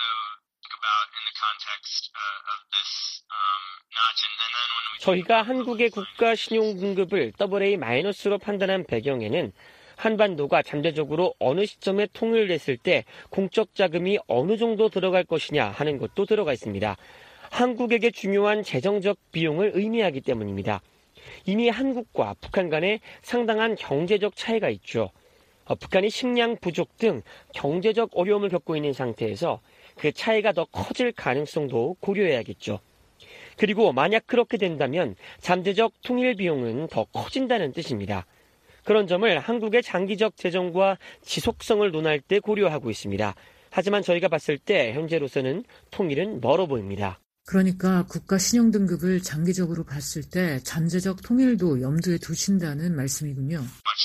저희가 한국의 국가 신용등급을 AA-로 판단한 배경에는 한반도가 잠재적으로 어느 시점에 통일됐을 때 공적 자금이 어느 정도 들어갈 것이냐 하는 것도 들어가 있습니다. 한국에게 중요한 재정적 비용을 의미하기 때문입니다. 이미 한국과 북한 간에 상당한 경제적 차이가 있죠. 북한이 식량 부족 등 경제적 어려움을 겪고 있는 상태에서 그 차이가 더 커질 가능성도 고려해야겠죠. 그리고 만약 그렇게 된다면 잠재적 통일 비용은 더 커진다는 뜻입니다. 그런 점을 한국의 장기적 재정과 지속성을 논할 때 고려하고 있습니다. 하지만 저희가 봤을 때 현재로서는 통일은 멀어 보입니다. 그러니까 국가 신용등급을 장기적으로 봤을 때 잠재적 통일도 염두에 두신다는 말씀이군요.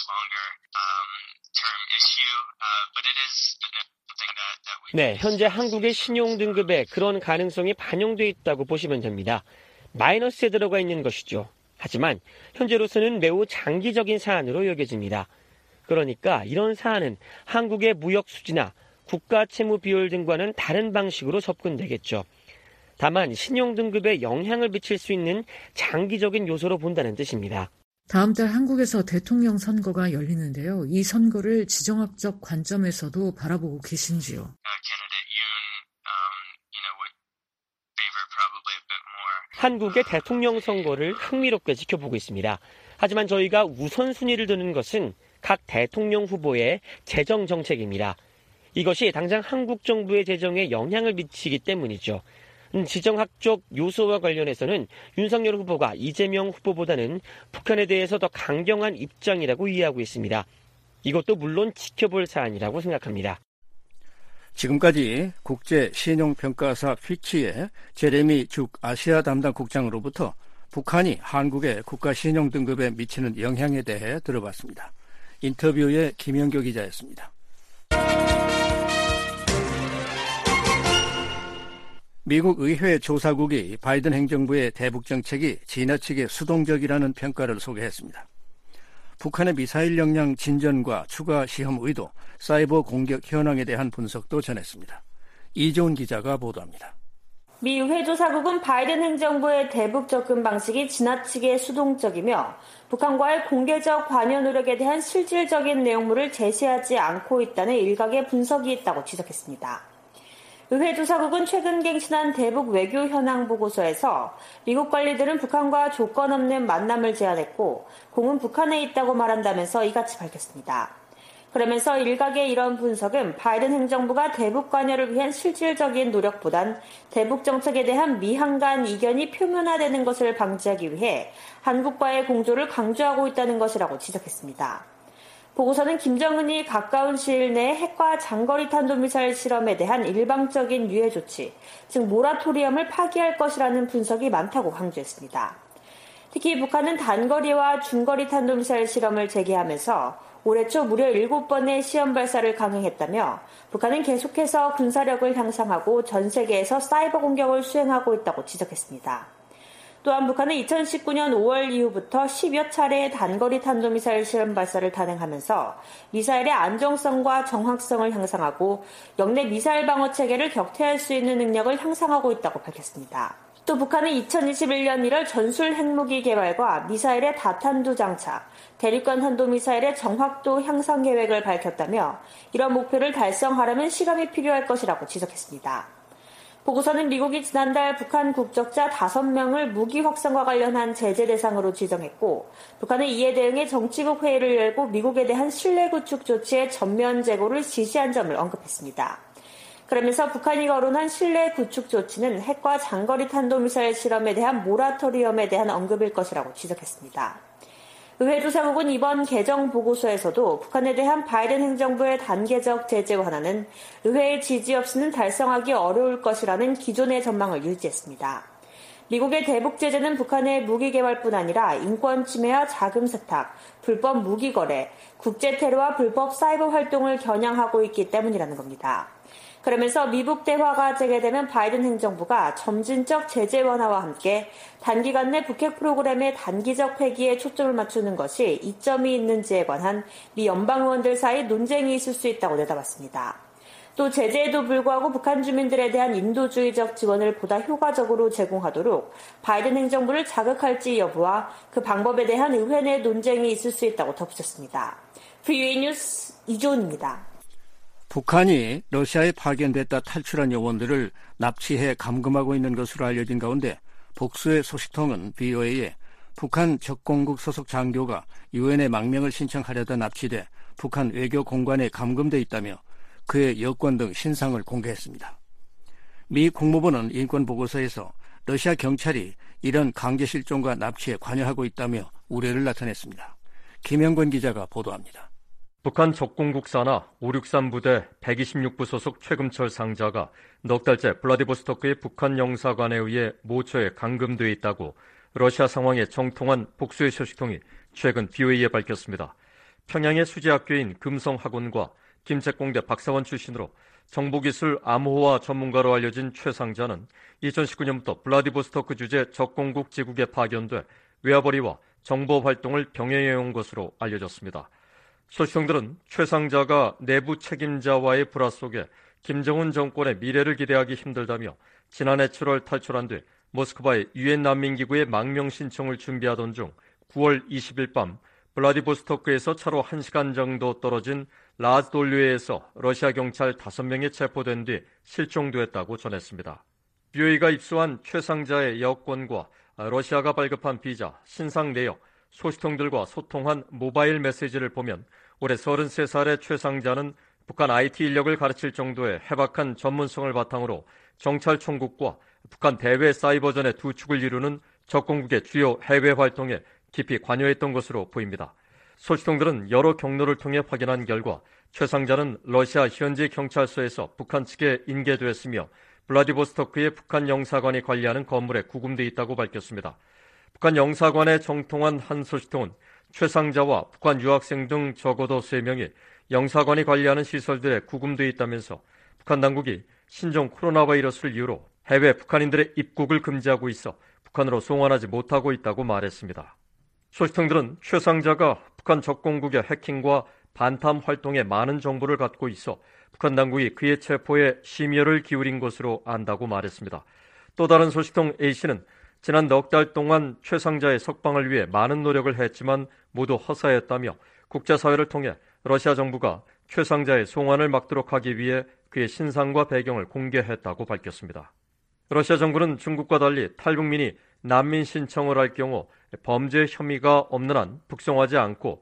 네, 현재 한국의 신용등급에 그런 가능성이 반영돼 있다고 보시면 됩니다. 마이너스에 들어가 있는 것이죠. 하지만 현재로서는 매우 장기적인 사안으로 여겨집니다. 그러니까 이런 사안은 한국의 무역 수지나 국가 채무 비율 등과는 다른 방식으로 접근되겠죠. 다만 신용등급에 영향을 미칠 수 있는 장기적인 요소로 본다는 뜻입니다. 다음 달 한국에서 대통령 선거가 열리는데요. 이 선거를 지정학적 관점에서도 바라보고 계신지요? 한국의 대통령 선거를 흥미롭게 지켜보고 있습니다. 하지만 저희가 우선순위를 두는 것은 각 대통령 후보의 재정 정책입니다. 이것이 당장 한국 정부의 재정에 영향을 미치기 때문이죠. 지정학적 요소와 관련해서는 윤석열 후보가 이재명 후보보다는 북한에 대해서 더 강경한 입장이라고 이해하고 있습니다. 이것도 물론 지켜볼 사안이라고 생각합니다. 지금까지 국제신용평가사 피치의 제레미 죽 아시아 담당 국장으로부터 북한이 한국의 국가신용등급에 미치는 영향에 대해 들어봤습니다. 인터뷰의 김영교 기자였습니다. 미국 의회 조사국이 바이든 행정부의 대북 정책이 지나치게 수동적이라는 평가를 소개했습니다. 북한의 미사일 역량 진전과 추가 시험 의도, 사이버 공격 현황에 대한 분석도 전했습니다. 이조은 기자가 보도합니다. 미 의회 조사국은 바이든 행정부의 대북 접근 방식이 지나치게 수동적이며 북한과의 공개적 관여 노력에 대한 실질적인 내용물을 제시하지 않고 있다는 일각의 분석이 있다고 지적했습니다. 의회 조사국은 최근 갱신한 대북 외교 현황 보고서에서 미국 관리들은 북한과 조건 없는 만남을 제안했고 공은 북한에 있다고 말한다면서 이같이 밝혔습니다. 그러면서 일각의 이런 분석은 바이든 행정부가 대북 관여를 위한 실질적인 노력보단 대북 정책에 대한 미한간 이견이 표면화되는 것을 방지하기 위해 한국과의 공조를 강조하고 있다는 것이라고 지적했습니다. 보고서는 김정은이 가까운 시일 내에 핵과 장거리 탄도미사일 실험에 대한 일방적인 유예 조치, 즉 모라토리엄을 파기할 것이라는 분석이 많다고 강조했습니다. 특히 북한은 단거리와 중거리 탄도미사일 실험을 재개하면서 올해 초 무려 7번의 시험 발사를 강행했다며 북한은 계속해서 군사력을 향상하고 전 세계에서 사이버 공격을 수행하고 있다고 지적했습니다. 또한 북한은 2019년 5월 이후부터 10여 차례의 단거리 탄도미사일 실험 발사를 단행하면서 미사일의 안정성과 정확성을 향상하고 역내 미사일 방어 체계를 격퇴할 수 있는 능력을 향상하고 있다고 밝혔습니다. 또 북한은 2021년 1월 전술 핵무기 개발과 미사일의 다탄두 장착, 대륙간 탄도미사일의 정확도 향상 계획을 밝혔다며 이런 목표를 달성하려면 시간이 필요할 것이라고 지적했습니다. 보고서는 미국이 지난달 북한 국적자 5명을 무기 확산과 관련한 제재 대상으로 지정했고 북한은 이에 대응해 정치국 회의를 열고 미국에 대한 신뢰 구축 조치의 전면 재고를 지시한 점을 언급했습니다. 그러면서 북한이 거론한 신뢰 구축 조치는 핵과 장거리 탄도미사일 실험에 대한 모라토리엄에 대한 언급일 것이라고 지적했습니다. 의회 조사국은 이번 개정 보고서에서도 북한에 대한 바이든 행정부의 단계적 제재 완화는 의회의 지지 없이는 달성하기 어려울 것이라는 기존의 전망을 유지했습니다. 미국의 대북 제재는 북한의 무기 개발뿐 아니라 인권 침해와 자금 세탁, 불법 무기 거래, 국제 테러와 불법 사이버 활동을 겨냥하고 있기 때문이라는 겁니다. 그러면서 미북 대화가 재개되면 바이든 행정부가 점진적 제재 완화와 함께 단기간 내 북핵 프로그램의 단기적 폐기에 초점을 맞추는 것이 이점이 있는지에 관한 미 연방 의원들 사이 논쟁이 있을 수 있다고 내다봤습니다. 또 제재에도 불구하고 북한 주민들에 대한 인도주의적 지원을 보다 효과적으로 제공하도록 바이든 행정부를 자극할지 여부와 그 방법에 대한 의회 내 논쟁이 있을 수 있다고 덧붙였습니다. VOA 뉴스 이조은입니다. 북한이 러시아에 파견됐다 탈출한 요원들을 납치해 감금하고 있는 것으로 알려진 가운데 복수의 소식통은 VOA에 북한 적공국 소속 장교가 유엔에 망명을 신청하려다 납치돼 북한 외교 공관에 감금돼 있다며 그의 여권 등 신상을 공개했습니다. 미 국무부는 인권보고서에서 러시아 경찰이 이런 강제 실종과 납치에 관여하고 있다며 우려를 나타냈습니다. 김영권 기자가 보도합니다. 북한 적공국 산하 563 부대 126부 소속 최금철 상자가 넉 달째 블라디보스토크의 북한 영사관에 의해 모처에 감금돼 있다고 러시아 상황에 정통한 복수의 소식통이 최근 VOA에 밝혔습니다. 평양의 수제학교인 금성학원과 김책공대 박사원 출신으로 정보기술 암호화 전문가로 알려진 최 상자는 2019년부터 블라디보스토크 주재 적공국 지국에 파견돼 외화벌이와 정보 활동을 병행해온 것으로 알려졌습니다. 소식통들은 최 상자가 내부 책임자와의 불화 속에 김정은 정권의 미래를 기대하기 힘들다며 지난해 7월 탈출한 뒤 모스크바의 유엔 난민기구에 망명 신청을 준비하던 중 9월 20일 밤 블라디보스토크에서 차로 1시간 정도 떨어진 라즈돌류에에서 러시아 경찰 5명이 체포된 뒤 실종됐다고 전했습니다. VOA가 입수한 최 상자의 여권과 러시아가 발급한 비자, 신상 내역, 소식통들과 소통한 모바일 메시지를 보면 올해 33살의 최 상자는 북한 IT 인력을 가르칠 정도의 해박한 전문성을 바탕으로 정찰총국과 북한 대외 사이버전의 두 축을 이루는 적공국의 주요 해외 활동에 깊이 관여했던 것으로 보입니다. 소식통들은 여러 경로를 통해 확인한 결과 최 상자는 러시아 현지 경찰서에서 북한 측에 인계됐으며 블라디보스토크의 북한 영사관이 관리하는 건물에 구금돼 있다고 밝혔습니다. 북한 영사관에 정통한 한 소식통은 최 상자와 북한 유학생 등 적어도 3명이 영사관이 관리하는 시설들에 구금돼 있다면서 북한 당국이 신종 코로나 바이러스를 이유로 해외 북한인들의 입국을 금지하고 있어 북한으로 송환하지 못하고 있다고 말했습니다. 소식통들은 최 상자가 북한 적공국의 해킹과 반탐 활동에 많은 정보를 갖고 있어 북한 당국이 그의 체포에 심혈을 기울인 것으로 안다고 말했습니다. 또 다른 소식통 A씨는 지난 넉 달 동안 최 상자의 석방을 위해 많은 노력을 했지만 모두 허사였다며 국제사회를 통해 러시아 정부가 최 상자의 송환을 막도록 하기 위해 그의 신상과 배경을 공개했다고 밝혔습니다. 러시아 정부는 중국과 달리 탈북민이 난민 신청을 할 경우 범죄 혐의가 없는 한 북송하지 않고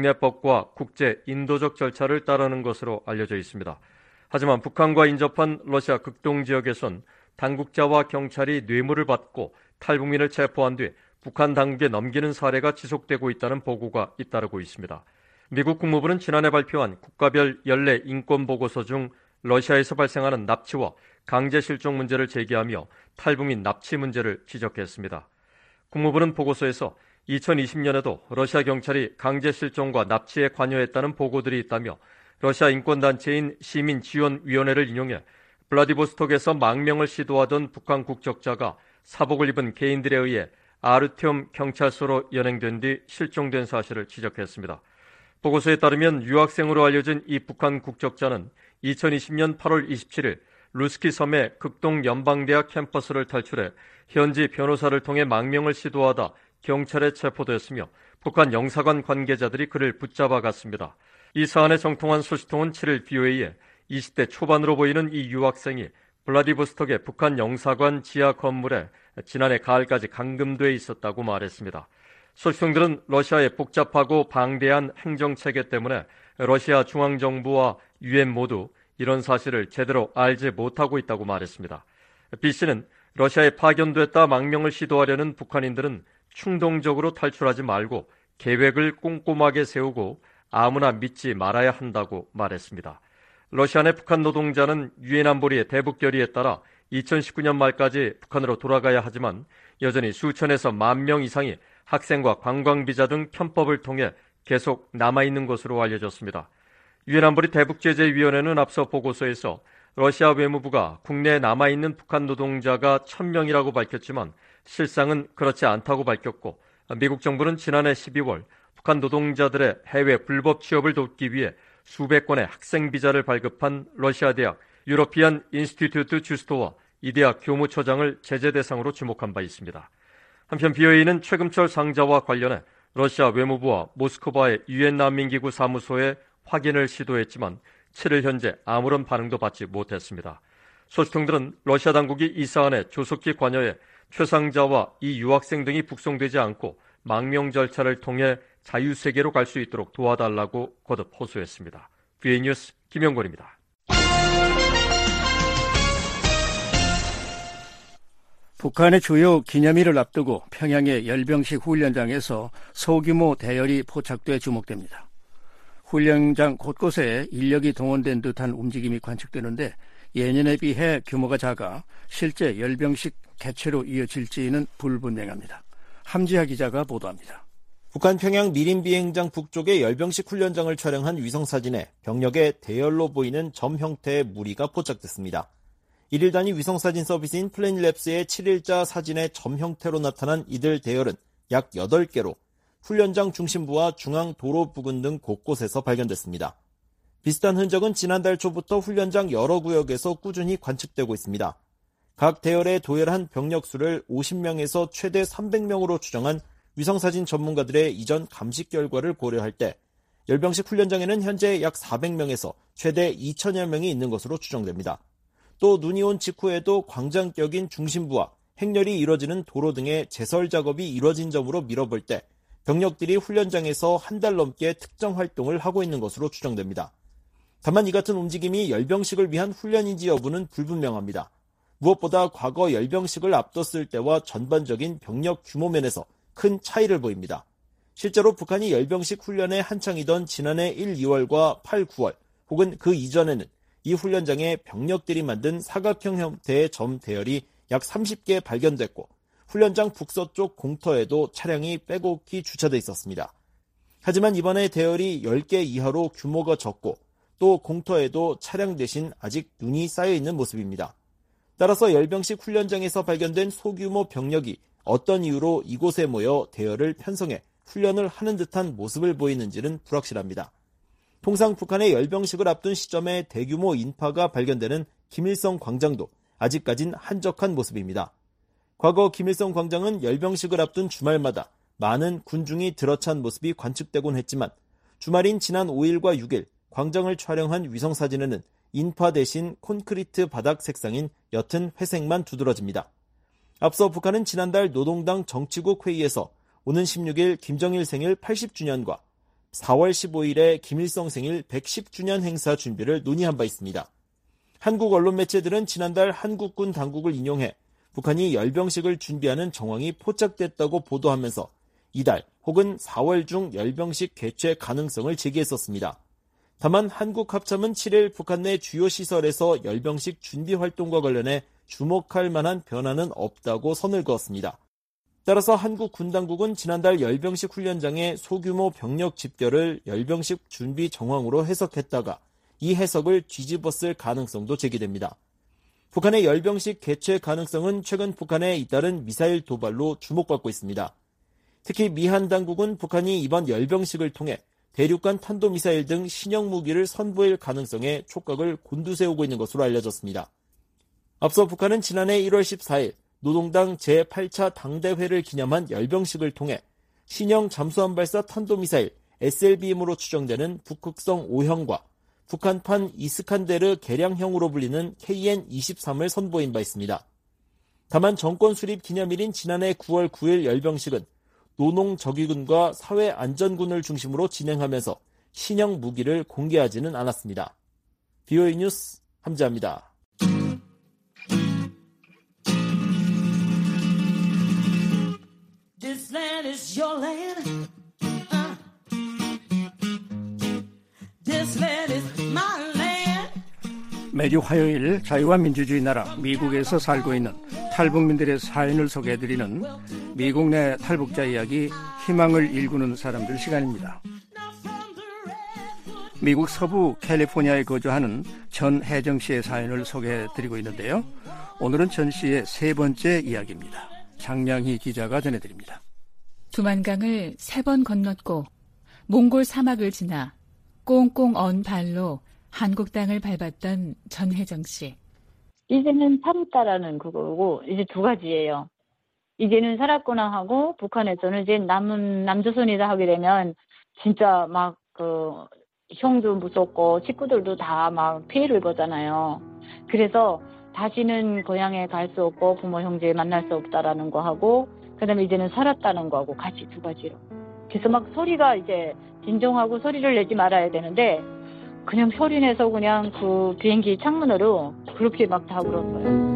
국내법과 국제 인도적 절차를 따르는 것으로 알려져 있습니다. 하지만 북한과 인접한 러시아 극동 지역에선 당국자와 경찰이 뇌물을 받고 탈북민을 체포한 뒤 북한 당국에 넘기는 사례가 지속되고 있다는 보고가 잇따르고 있습니다. 미국 국무부는 지난해 발표한 국가별 연례 인권 보고서 중 러시아에서 발생하는 납치와 강제 실종 문제를 제기하며 탈북민 납치 문제를 지적했습니다. 국무부는 보고서에서 2020년에도 러시아 경찰이 강제 실종과 납치에 관여했다는 보고들이 있다며 러시아 인권단체인 시민지원위원회를 인용해 블라디보스톡에서 망명을 시도하던 북한 국적자가 사복을 입은 개인들에 의해 아르티움 경찰서로 연행된 뒤 실종된 사실을 지적했습니다. 보고서에 따르면 유학생으로 알려진 이 북한 국적자는 2020년 8월 27일 루스키 섬의 극동 연방대학 캠퍼스를 탈출해 현지 변호사를 통해 망명을 시도하다 경찰에 체포됐으며 북한 영사관 관계자들이 그를 붙잡아 갔습니다. 이 사안에 정통한 소식통은 7일 VOA에 20대 초반으로 보이는 이 유학생이 블라디보스톡의 북한 영사관 지하 건물에 지난해 가을까지 감금돼 있었다고 말했습니다. 소식통들은 러시아의 복잡하고 방대한 행정체계 때문에 러시아 중앙정부와 유엔 모두 이런 사실을 제대로 알지 못하고 있다고 말했습니다. B씨는 러시아에 파견됐다 망명을 시도하려는 북한인들은 충동적으로 탈출하지 말고 계획을 꼼꼼하게 세우고 아무나 믿지 말아야 한다고 말했습니다. 러시아 내 북한 노동자는 유엔 안보리의 대북 결의에 따라 2019년 말까지 북한으로 돌아가야 하지만 여전히 수천에서 10,000명 이상이 학생과 관광비자 등 편법을 통해 계속 남아있는 것으로 알려졌습니다. 유엔 안보리 대북제재위원회는 앞서 보고서에서 러시아 외무부가 국내에 남아있는 북한 노동자가 1,000명이라고 밝혔지만 실상은 그렇지 않다고 밝혔고, 미국 정부는 지난해 12월 북한 노동자들의 해외 불법 취업을 돕기 위해 수백 건의 학생 비자를 발급한 러시아 대학 유러피안 인스티튜트 주스토와 이 대학 교무처장을 제재 대상으로 지목한 바 있습니다. 한편 BOA는 최금철 상자와 관련해 러시아 외무부와 모스크바의 유엔 난민기구 사무소에 확인을 시도했지만 7일 현재 아무런 반응도 받지 못했습니다. 소식통들은 러시아 당국이 이 사안에 조속히 관여해 최 상자와 이 유학생 등이 북송되지 않고 망명 절차를 통해 자유세계로 갈 수 있도록 도와달라고 거듭 호소했습니다. VA 뉴스 김영권입니다. 북한의 주요 기념일을 앞두고 평양의 열병식 훈련장에서 소규모 대열이 포착돼 주목됩니다. 훈련장 곳곳에 인력이 동원된 듯한 움직임이 관측되는데 예년에 비해 규모가 작아 실제 열병식 개최로 이어질지는 불분명합니다. 함지하 기자가 보도합니다. 북한 평양 미림 비행장 북쪽의 열병식 훈련장을 촬영한 위성사진에 병력의 대열로 보이는 점 형태의 무리가 포착됐습니다. 1일 단위 위성사진 서비스인 플래닛랩스의 7일자 사진의 점 형태로 나타난 이들 대열은 약 8개로 훈련장 중심부와 중앙 도로 부근 등 곳곳에서 발견됐습니다. 비슷한 흔적은 지난달 초부터 훈련장 여러 구역에서 꾸준히 관측되고 있습니다. 각 대열에 도열한 병력 수를 50명에서 최대 300명으로 추정한 위성사진 전문가들의 이전 감식 결과를 고려할 때 열병식 훈련장에는 현재 약 400명에서 최대 2,000여 명이 있는 것으로 추정됩니다. 또 눈이 온 직후에도 광장격인 중심부와 행렬이 이뤄지는 도로 등의 제설 작업이 이뤄진 점으로 미뤄볼 때 병력들이 훈련장에서 한 달 넘게 특정 활동을 하고 있는 것으로 추정됩니다. 다만 이 같은 움직임이 열병식을 위한 훈련인지 여부는 불분명합니다. 무엇보다 과거 열병식을 앞뒀을 때와 전반적인 병력 규모 면에서 큰 차이를 보입니다. 실제로 북한이 열병식 훈련에 한창이던 지난해 1, 2월과 8, 9월 혹은 그 이전에는 이 훈련장에 병력들이 만든 사각형 형태의 점 대열이 약 30개 발견됐고 훈련장 북서쪽 공터에도 차량이 빼곡히 주차돼 있었습니다. 하지만 이번에 대열이 10개 이하로 규모가 적고 또 공터에도 차량 대신 아직 눈이 쌓여있는 모습입니다. 따라서 열병식 훈련장에서 발견된 소규모 병력이 어떤 이유로 이곳에 모여 대열을 편성해 훈련을 하는 듯한 모습을 보이는지는 불확실합니다. 통상 북한의 열병식을 앞둔 시점에 대규모 인파가 발견되는 김일성 광장도 아직까진 한적한 모습입니다. 과거 김일성 광장은 열병식을 앞둔 주말마다 많은 군중이 들어찬 모습이 관측되곤 했지만 주말인 지난 5일과 6일 광장을 촬영한 위성사진에는 인파 대신 콘크리트 바닥 색상인 옅은 회색만 두드러집니다. 앞서 북한은 지난달 노동당 정치국 회의에서 오는 16일 김정일 생일 80주년과 4월 15일에 김일성 생일 110주년 행사 준비를 논의한 바 있습니다. 한국 언론 매체들은 지난달 한국군 당국을 인용해 북한이 열병식을 준비하는 정황이 포착됐다고 보도하면서 이달 혹은 4월 중 열병식 개최 가능성을 제기했었습니다. 다만 한국 합참은 7일 북한 내 주요 시설에서 열병식 준비 활동과 관련해 주목할 만한 변화는 없다고 선을 그었습니다. 따라서 한국 군 당국은 지난달 열병식 훈련장의 소규모 병력 집결을 열병식 준비 정황으로 해석했다가 이 해석을 뒤집었을 가능성도 제기됩니다. 북한의 열병식 개최 가능성은 최근 북한에 잇따른 미사일 도발로 주목받고 있습니다. 특히 미한 당국은 북한이 이번 열병식을 통해 대륙간 탄도미사일 등 신형 무기를 선보일 가능성에 촉각을 곤두세우고 있는 것으로 알려졌습니다. 앞서 북한은 지난해 1월 14일 노동당 제8차 당대회를 기념한 열병식을 통해 신형 잠수함발사 탄도미사일 SLBM으로 추정되는 북극성 5형과 북한판 이스칸데르 개량형으로 불리는 KN-23을 선보인 바 있습니다. 다만 정권 수립 기념일인 지난해 9월 9일 열병식은 노농적위군과 사회안전군을 중심으로 진행하면서 신형 무기를 공개하지는 않았습니다. BOA 뉴스 함지아입니다. This land is your land. grassland is my land. 매주 화요일 자유와 민주주의 나라 미국에서 살고 있는 탈북민들의 사연을 소개해드리는 미국 내 탈북자 이야기, 희망을 일구는 사람들 시간입니다. 미국 서부 캘리포니아에 거주하는 전혜정 씨의 사연을 소개해드리고 있는데요. 오늘은 전 씨의 세 번째 이야기입니다. 장량희 기자가 전해드립니다. 두만강을 3번 건넜고 몽골 사막을 지나 꽁꽁 언 발로 한국 땅을 밟았던 전혜정 씨. 이제는 살았다라는 그거고 이제 두 가지예요. 이제는 살았구나 하고 북한에서는 이제 남조선이다 하게 되면 진짜 막 형도 무섭고 식구들도 다 막 피해를 보잖아요. 그래서 다시는 고향에 갈 수 없고 부모 형제 만날 수 없다라는 거 하고 그다음에 이제는 살았다는 거하고 같이 두 가지로. 그래서 막 소리가 이제 진정하고 소리를 내지 말아야 되는데 그냥 소리 내서 그냥 그 비행기 창문으로 그렇게 막 다 울었어요.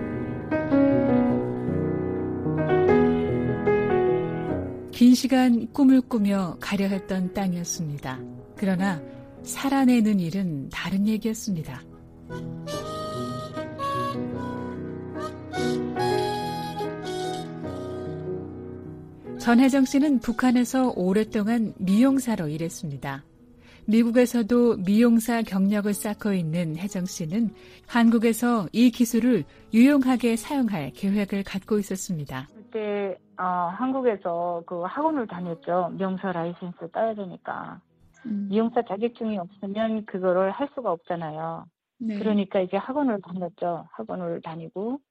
긴 시간 꿈을 꾸며 가려 했던 땅이었습니다. 그러나 살아내는 일은 다른 얘기였습니다. 전혜정 씨는 북한에서 오랫동안 미용사로 일했습니다. 미국에서도 미용사 경력을 쌓고 있는 혜정 씨는 한국에서 이 기술을 유용하게 사용할 계획을 갖고 있었습니다. 그때 한국에서 그 학원을 다녔죠. 미용사 라이센스 따야 되니까. 미용사 자격증이 없으면 그거를 할 수가 없잖아요. 네. 그러니까 이제 학원을 다녔죠. 학원을 다니고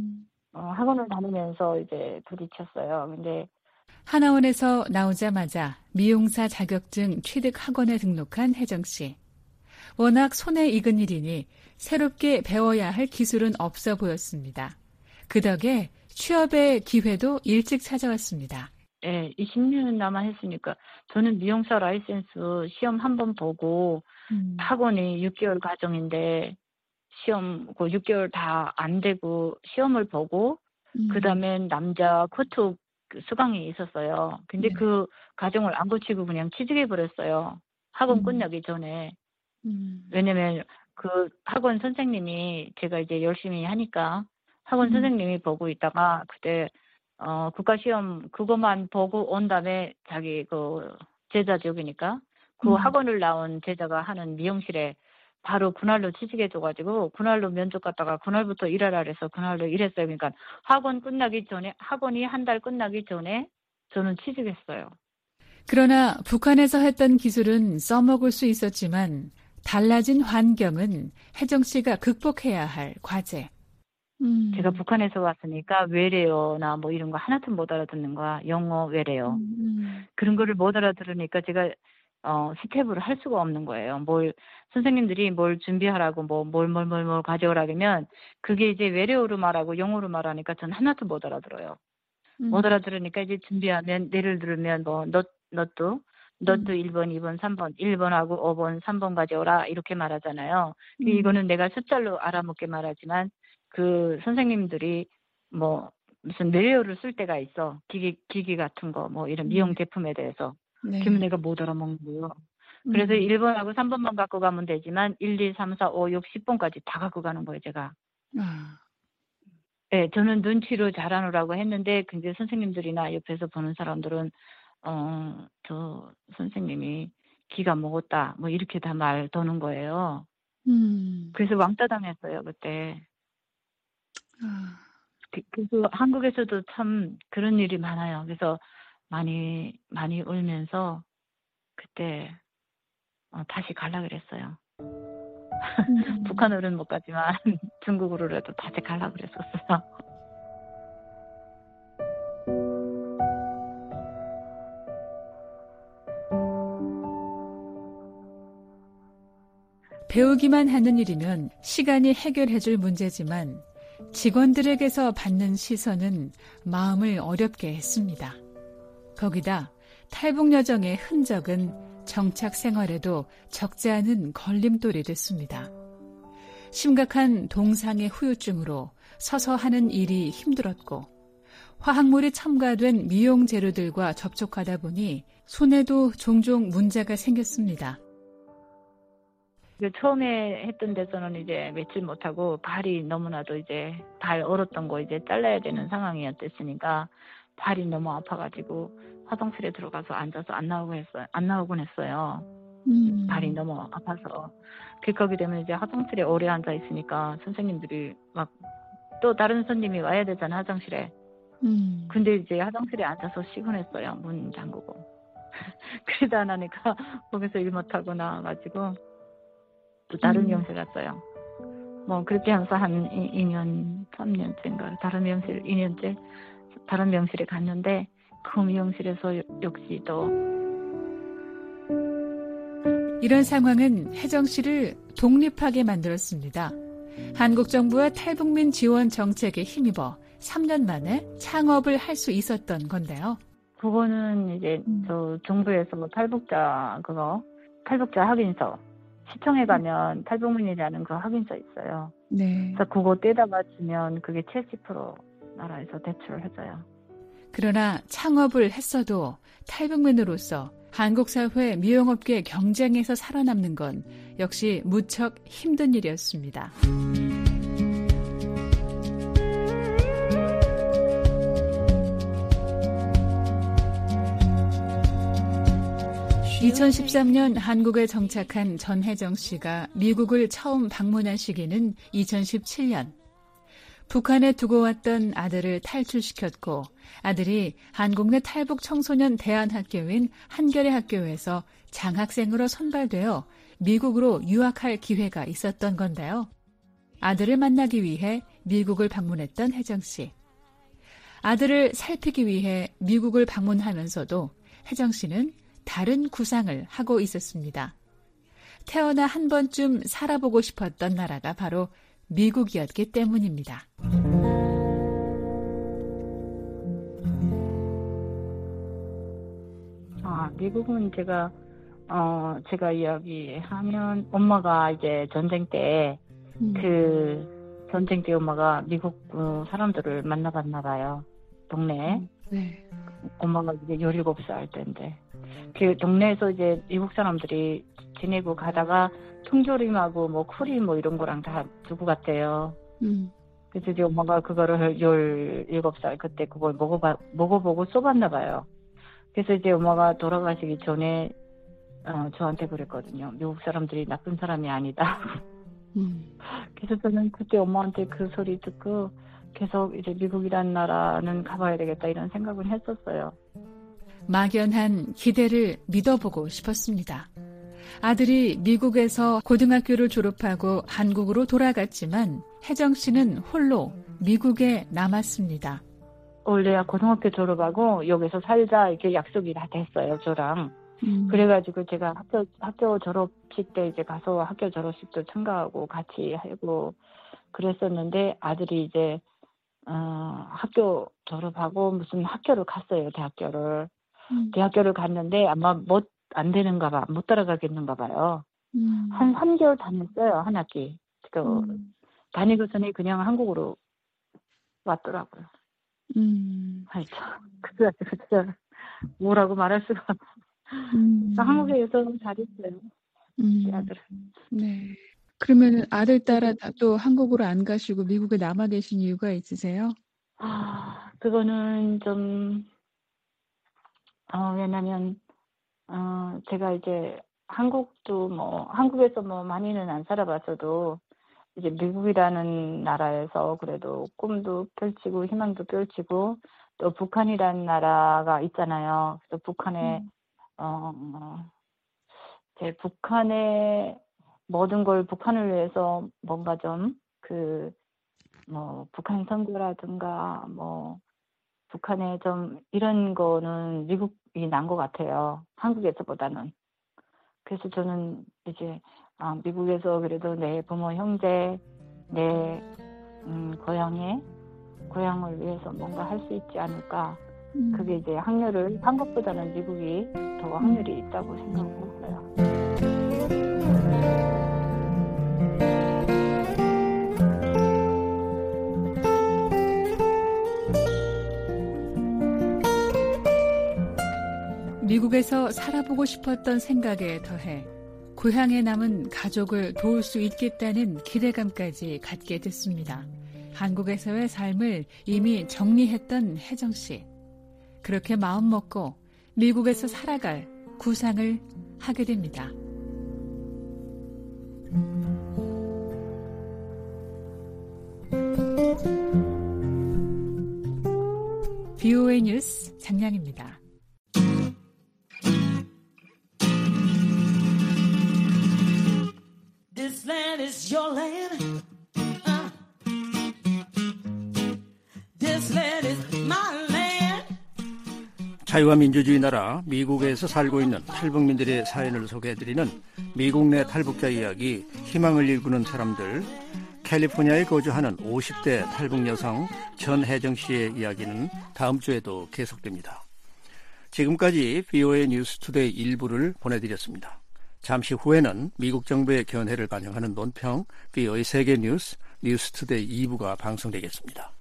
학원을 다니면서 이제 부딪혔어요. 근데 하나원에서 나오자마자 미용사 자격증 취득 학원에 등록한 혜정 씨. 워낙 손에 익은 일이니 새롭게 배워야 할 기술은 없어 보였습니다. 그 덕에 취업의 기회도 일찍 찾아왔습니다. 네, 20년 남아 했으니까 저는 미용사 라이센스 시험 한번 보고 학원이 6개월 과정인데 시험 그 6개월 다 안 되고 시험을 보고 그다음에 남자 코트 수강이 있었어요. 근데 네. 그 과정을 안 거치고 그냥 취직해버렸어요. 학원 끝나기 전에. 왜냐면 그 학원 선생님이 제가 이제 열심히 하니까 학원 선생님이 보고 있다가 그때 국가시험 그것만 보고 온 다음에 자기 그 제자 지옥이니까 그 학원을 나온 제자가 하는 미용실에 바로 그날로 취직해줘가지고 그날로 면접 갔다가 그날부터 일하라 그래서 그날로 일했어요. 그러니까 학원 끝나기 전에 학원이 한 달 끝나기 전에 저는 취직했어요. 그러나 북한에서 했던 기술은 써먹을 수 있었지만 달라진 환경은 혜정 씨가 극복해야 할 과제. 제가 북한에서 왔으니까 외래어나 뭐 이런 거 하나도 못 알아듣는 거야. 영어 외래어. 그런 거를 못 알아들으니까 제가 스텝을 할 수가 없는 거예요. 선생님들이 뭘 준비하라고 뭘 가져오라면 그게 이제 외래어로 말하고 영어로 말하니까 전 하나도 못 알아들어요. 못 알아들으니까 이제 준비하면 예를 들면 너도 1번, 2번, 3번, 1번하고 5번, 3번 가져오라 이렇게 말하잖아요. 이거는 내가 숫자로 알아먹게 말하지만 그 선생님들이 무슨 외래어를 쓸 때가 있어. 기기 같은 거 이런 미용 제품에 대해서. 네. 그러면 내가 못 알아먹는 거예요. 그래서 1번하고 3번만 갖고 가면 되지만 1, 2, 3, 4, 5, 6, 10번까지 다 갖고 가는 거예요, 제가. 네, 저는 눈치로 잘하느라고 했는데 근데 선생님들이나 옆에서 보는 사람들은 저 선생님이 기가 먹었다 이렇게 다 말 도는 거예요. 그래서 왕따 당했어요, 그때. 그래서 한국에서도 참 그런 일이 많아요. 그래서 많이 울면서 그때 다시 가려고 그랬어요. 북한으로는 못 가지만 중국으로라도 다시 가려고 그랬었어요. 배우기만 하는 일이면 시간이 해결해줄 문제지만 직원들에게서 받는 시선은 마음을 어렵게 했습니다. 거기다 탈북 여정의 흔적은 정착 생활에도 적지 않은 걸림돌이 됐습니다. 심각한 동상의 후유증으로 서서 하는 일이 힘들었고 화학물이 첨가된 미용 재료들과 접촉하다 보니 손에도 종종 문제가 생겼습니다. 처음에 했던 데서는 이제 며칠 못하고 발이 너무나도 이제 발 얼었던 거 이제 잘라야 되는 상황이었으니까 발이 너무 아파가지고 화장실에 들어가서 앉아서 안 나오곤 했어요. 발이 너무 아파서. 거기 되면 이제 화장실에 오래 앉아 있으니까 선생님들이 막 또 다른 손님이 와야 되잖아, 화장실에. 근데 이제 화장실에 앉아서 시근했어요. 문 잠그고. 그러다 나니까 거기서 일 못하고 나와가지고 또 다른 미용실 갔어요. 뭐 그렇게 하면서 한 2년, 3년째인가 다른 미용실 2년째 다른 미용실에 갔는데 그 미용실에서 역시 또 이런 상황은 혜정 씨를 독립하게 만들었습니다. 한국 정부와 탈북민 지원 정책에 힘입어 3년 만에 창업을 할 수 있었던 건데요. 그거는 이제 저 정부에서 뭐 탈북자 확인서 시청에 가면 탈북민이라는 그 확인서 있어요. 네. 그래서 그거 떼다가 주면 그게 70% 나라에서 대출을 해줘요. 그러나 창업을 했어도 탈북민으로서 한국 사회 미용업계 경쟁에서 살아남는 건 역시 무척 힘든 일이었습니다. (2013년) 한국에 정착한 전혜정 씨가 미국을 처음 방문한 시기는 2017년. 북한에 두고 왔던 아들을 탈출시켰고 아들이 한국 내 탈북 청소년 대안학교인 한겨레 학교에서 장학생으로 선발되어 미국으로 유학할 기회가 있었던 건데요. 아들을 만나기 위해 미국을 방문했던 혜정 씨. 아들을 살피기 위해 미국을 방문하면서도 혜정 씨는 다른 구상을 하고 있었습니다. 태어나 한 번쯤 살아보고 싶었던 나라가 바로 미국이었기 때문입니다. 미국은 제가 이야기하면 엄마가 이제 전쟁 때 엄마가 미국 사람들을 만나봤나 봐요. 동네에. 네. 엄마가 이제 17살 때인데. 그 동네에서 이제 미국 사람들이 지내고 가다가 통조림하고 뭐 쿠리 뭐 이런 거랑 다 두고 갔대요. 그래서 이제 엄마가 그거를 17살 그때 그걸 먹어보고 써봤나 봐요. 그래서 이제 엄마가 돌아가시기 전에 저한테 그랬거든요. 미국 사람들이 나쁜 사람이 아니다. 그래서 저는 그때 엄마한테 그 소리 듣고 계속 이제 미국이라는 나라는 가봐야 되겠다 이런 생각을 했었어요. 막연한 기대를 믿어보고 싶었습니다. 아들이 미국에서 고등학교를 졸업하고 한국으로 돌아갔지만 혜정 씨는 홀로 미국에 남았습니다. 원래 고등학교 졸업하고 여기서 살자 이렇게 약속이 다 됐어요, 저랑. 그래가지고 제가 학교 졸업식 때 이제 가서 학교 졸업식도 참가하고 같이 하고 그랬었는데 아들이 이제 학교 졸업하고 무슨 학교를 갔어요, 대학교를. 대학교를 갔는데 아마 안 되는가 봐, 못 따라가겠는가 봐요. 한 3개월 다녔어요, 한 학기. 다니고서는 그냥 한국으로 왔더라고요. 하여튼 그래가지고 진짜 뭐라고 말할 수가 없어요. 한국에서 잘했어요. 제 아들은. 네. 그러면 아들 따라 또 한국으로 안 가시고 미국에 남아 계신 이유가 있으세요? 그거는 좀 왜냐면 제가 이제 한국에서 뭐 많이는 안 살아봤어도 이제 미국이라는 나라에서 그래도 꿈도 펼치고 희망도 펼치고 또 북한이라는 나라가 있잖아요. 그래서 북한에 제 북한의 모든 걸 북한을 위해서 뭔가 좀 북한 선거라든가 북한에 좀 이런 거는 미국이 난 것 같아요. 한국에서보다는. 그래서 저는 이제 미국에서 그래도 내 부모 형제, 내 고향을 위해서 뭔가 할 수 있지 않을까. 그게 이제 한국보다는 미국이 더 확률이 있다고 생각하고 있어요. 미국에서 살아보고 싶었던 생각에 더해 고향에 남은 가족을 도울 수 있겠다는 기대감까지 갖게 됐습니다. 한국에서의 삶을 이미 정리했던 혜정 씨. 그렇게 마음먹고 미국에서 살아갈 구상을 하게 됩니다. VOA 뉴스 장량입니다. This land is your land. This land is my land. 자유와 민주주의 나라 미국에서 살고 있는 탈북민들의 사연을 소개해드리는 미국 내 탈북자 이야기, 희망을 일구는 사람들. 캘리포니아에 거주하는 50대 탈북 여성 전혜정 씨의 이야기는 다음 주에도 계속됩니다. 지금까지 VOA 뉴스투데이 1부를 보내드렸습니다. 잠시 후에는 미국 정부의 견해를 반영하는 논평 VOA 세계 뉴스 뉴스투데이 2부가 방송되겠습니다.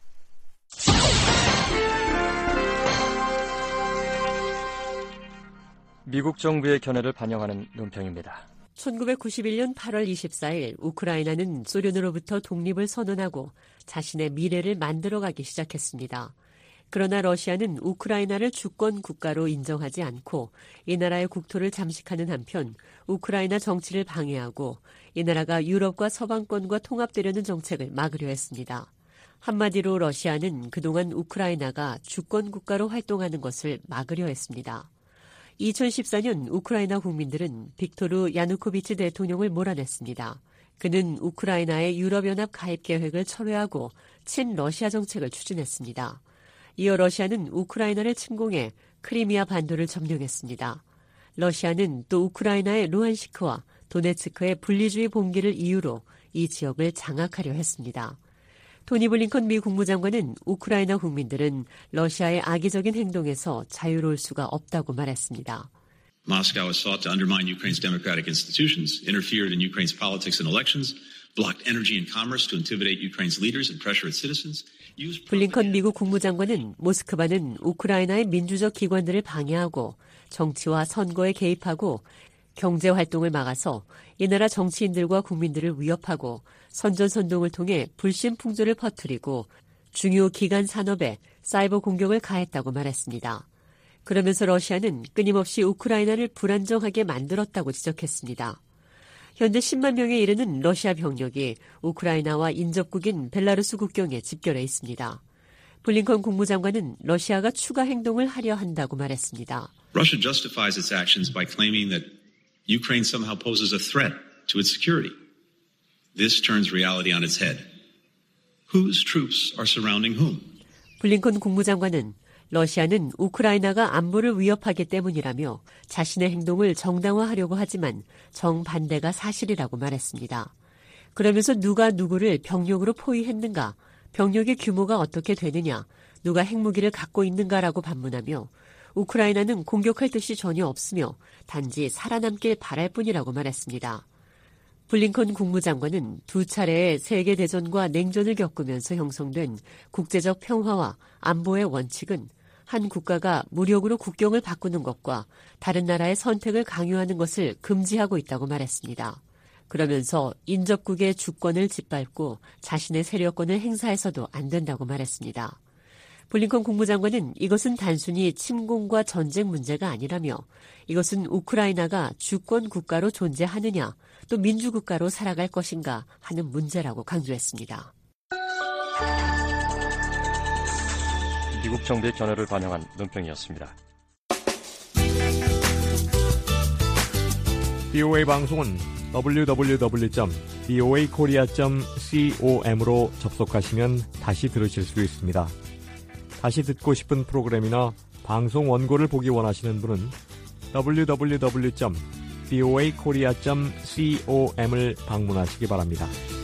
미국 정부의 견해를 반영하는 논평입니다. 1991년 8월 24일 우크라이나는 소련으로부터 독립을 선언하고 자신의 미래를 만들어가기 시작했습니다. 그러나 러시아는 우크라이나를 주권 국가로 인정하지 않고 이 나라의 국토를 잠식하는 한편 우크라이나 정치를 방해하고 이 나라가 유럽과 서방권과 통합되려는 정책을 막으려 했습니다. 한마디로 러시아는 그동안 우크라이나가 주권 국가로 활동하는 것을 막으려 했습니다. 2014년 우크라이나 국민들은 빅토르 야누코비치 대통령을 몰아냈습니다. 그는 우크라이나의 유럽연합 가입 계획을 철회하고 친러시아 정책을 추진했습니다. 이어 러시아는 우크라이나를 침공해 크리미아 반도를 점령했습니다. 러시아는 또 우크라이나의 루한시크와 도네츠크의 분리주의 봉기를 이유로 이 지역을 장악하려 했습니다. 토니 블링컨 미 국무장관은 우크라이나 국민들은 러시아의 악의적인 행동에서 자유로울 수가 없다고 말했습니다. Moscow has sought to undermine Ukraine's democratic institutions, interfered in Ukraine's politics and elections, blocked energy and commerce to intimidate Ukraine's leaders and pressure its citizens. 블링컨 미국 국무장관은 모스크바는 우크라이나의 민주적 기관들을 방해하고 정치와 선거에 개입하고 경제 활동을 막아서 이 나라 정치인들과 국민들을 위협하고 선전선동을 통해 불신 풍조를 퍼뜨리고 중요 기간 산업에 사이버 공격을 가했다고 말했습니다. 그러면서 러시아는 끊임없이 우크라이나를 불안정하게 만들었다고 지적했습니다. 현재 10만 명에 이르는 러시아 병력이 우크라이나와 인접국인 벨라루스 국경에 집결해 있습니다. 블링컨 국무장관은 러시아가 추가 행동을 하려 한다고 말했습니다. Russia justifies its actions by claiming that Ukraine somehow poses a threat to its security. This turns reality on its head. Whose troops are surrounding whom? 블링컨 국무장관은 러시아는 우크라이나가 안보를 위협하기 때문이라며 자신의 행동을 정당화하려고 하지만 정반대가 사실이라고 말했습니다. 그러면서 누가 누구를 병력으로 포위했는가, 병력의 규모가 어떻게 되느냐, 누가 핵무기를 갖고 있는가라고 반문하며 우크라이나는 공격할 뜻이 전혀 없으며 단지 살아남길 바랄 뿐이라고 말했습니다. 블링컨 국무장관은 두 차례의 세계대전과 냉전을 겪으면서 형성된 국제적 평화와 안보의 원칙은 한 국가가 무력으로 국경을 바꾸는 것과 다른 나라의 선택을 강요하는 것을 금지하고 있다고 말했습니다. 그러면서 인접국의 주권을 짓밟고 자신의 세력권을 행사해서도 안 된다고 말했습니다. 블링컨 국무장관은 이것은 단순히 침공과 전쟁 문제가 아니라며 이것은 우크라이나가 주권 국가로 존재하느냐 또 민주국가로 살아갈 것인가 하는 문제라고 강조했습니다. 미국 정부의 견해를 반영한 논평이었습니다. VOA 방송은 www.voakorea.com으로 접속하시면 다시 들으실 수 있습니다. 다시 듣고 싶은 프로그램이나 방송 원고를 보기 원하시는 분은 www.voakorea.com을 방문하시기 바랍니다.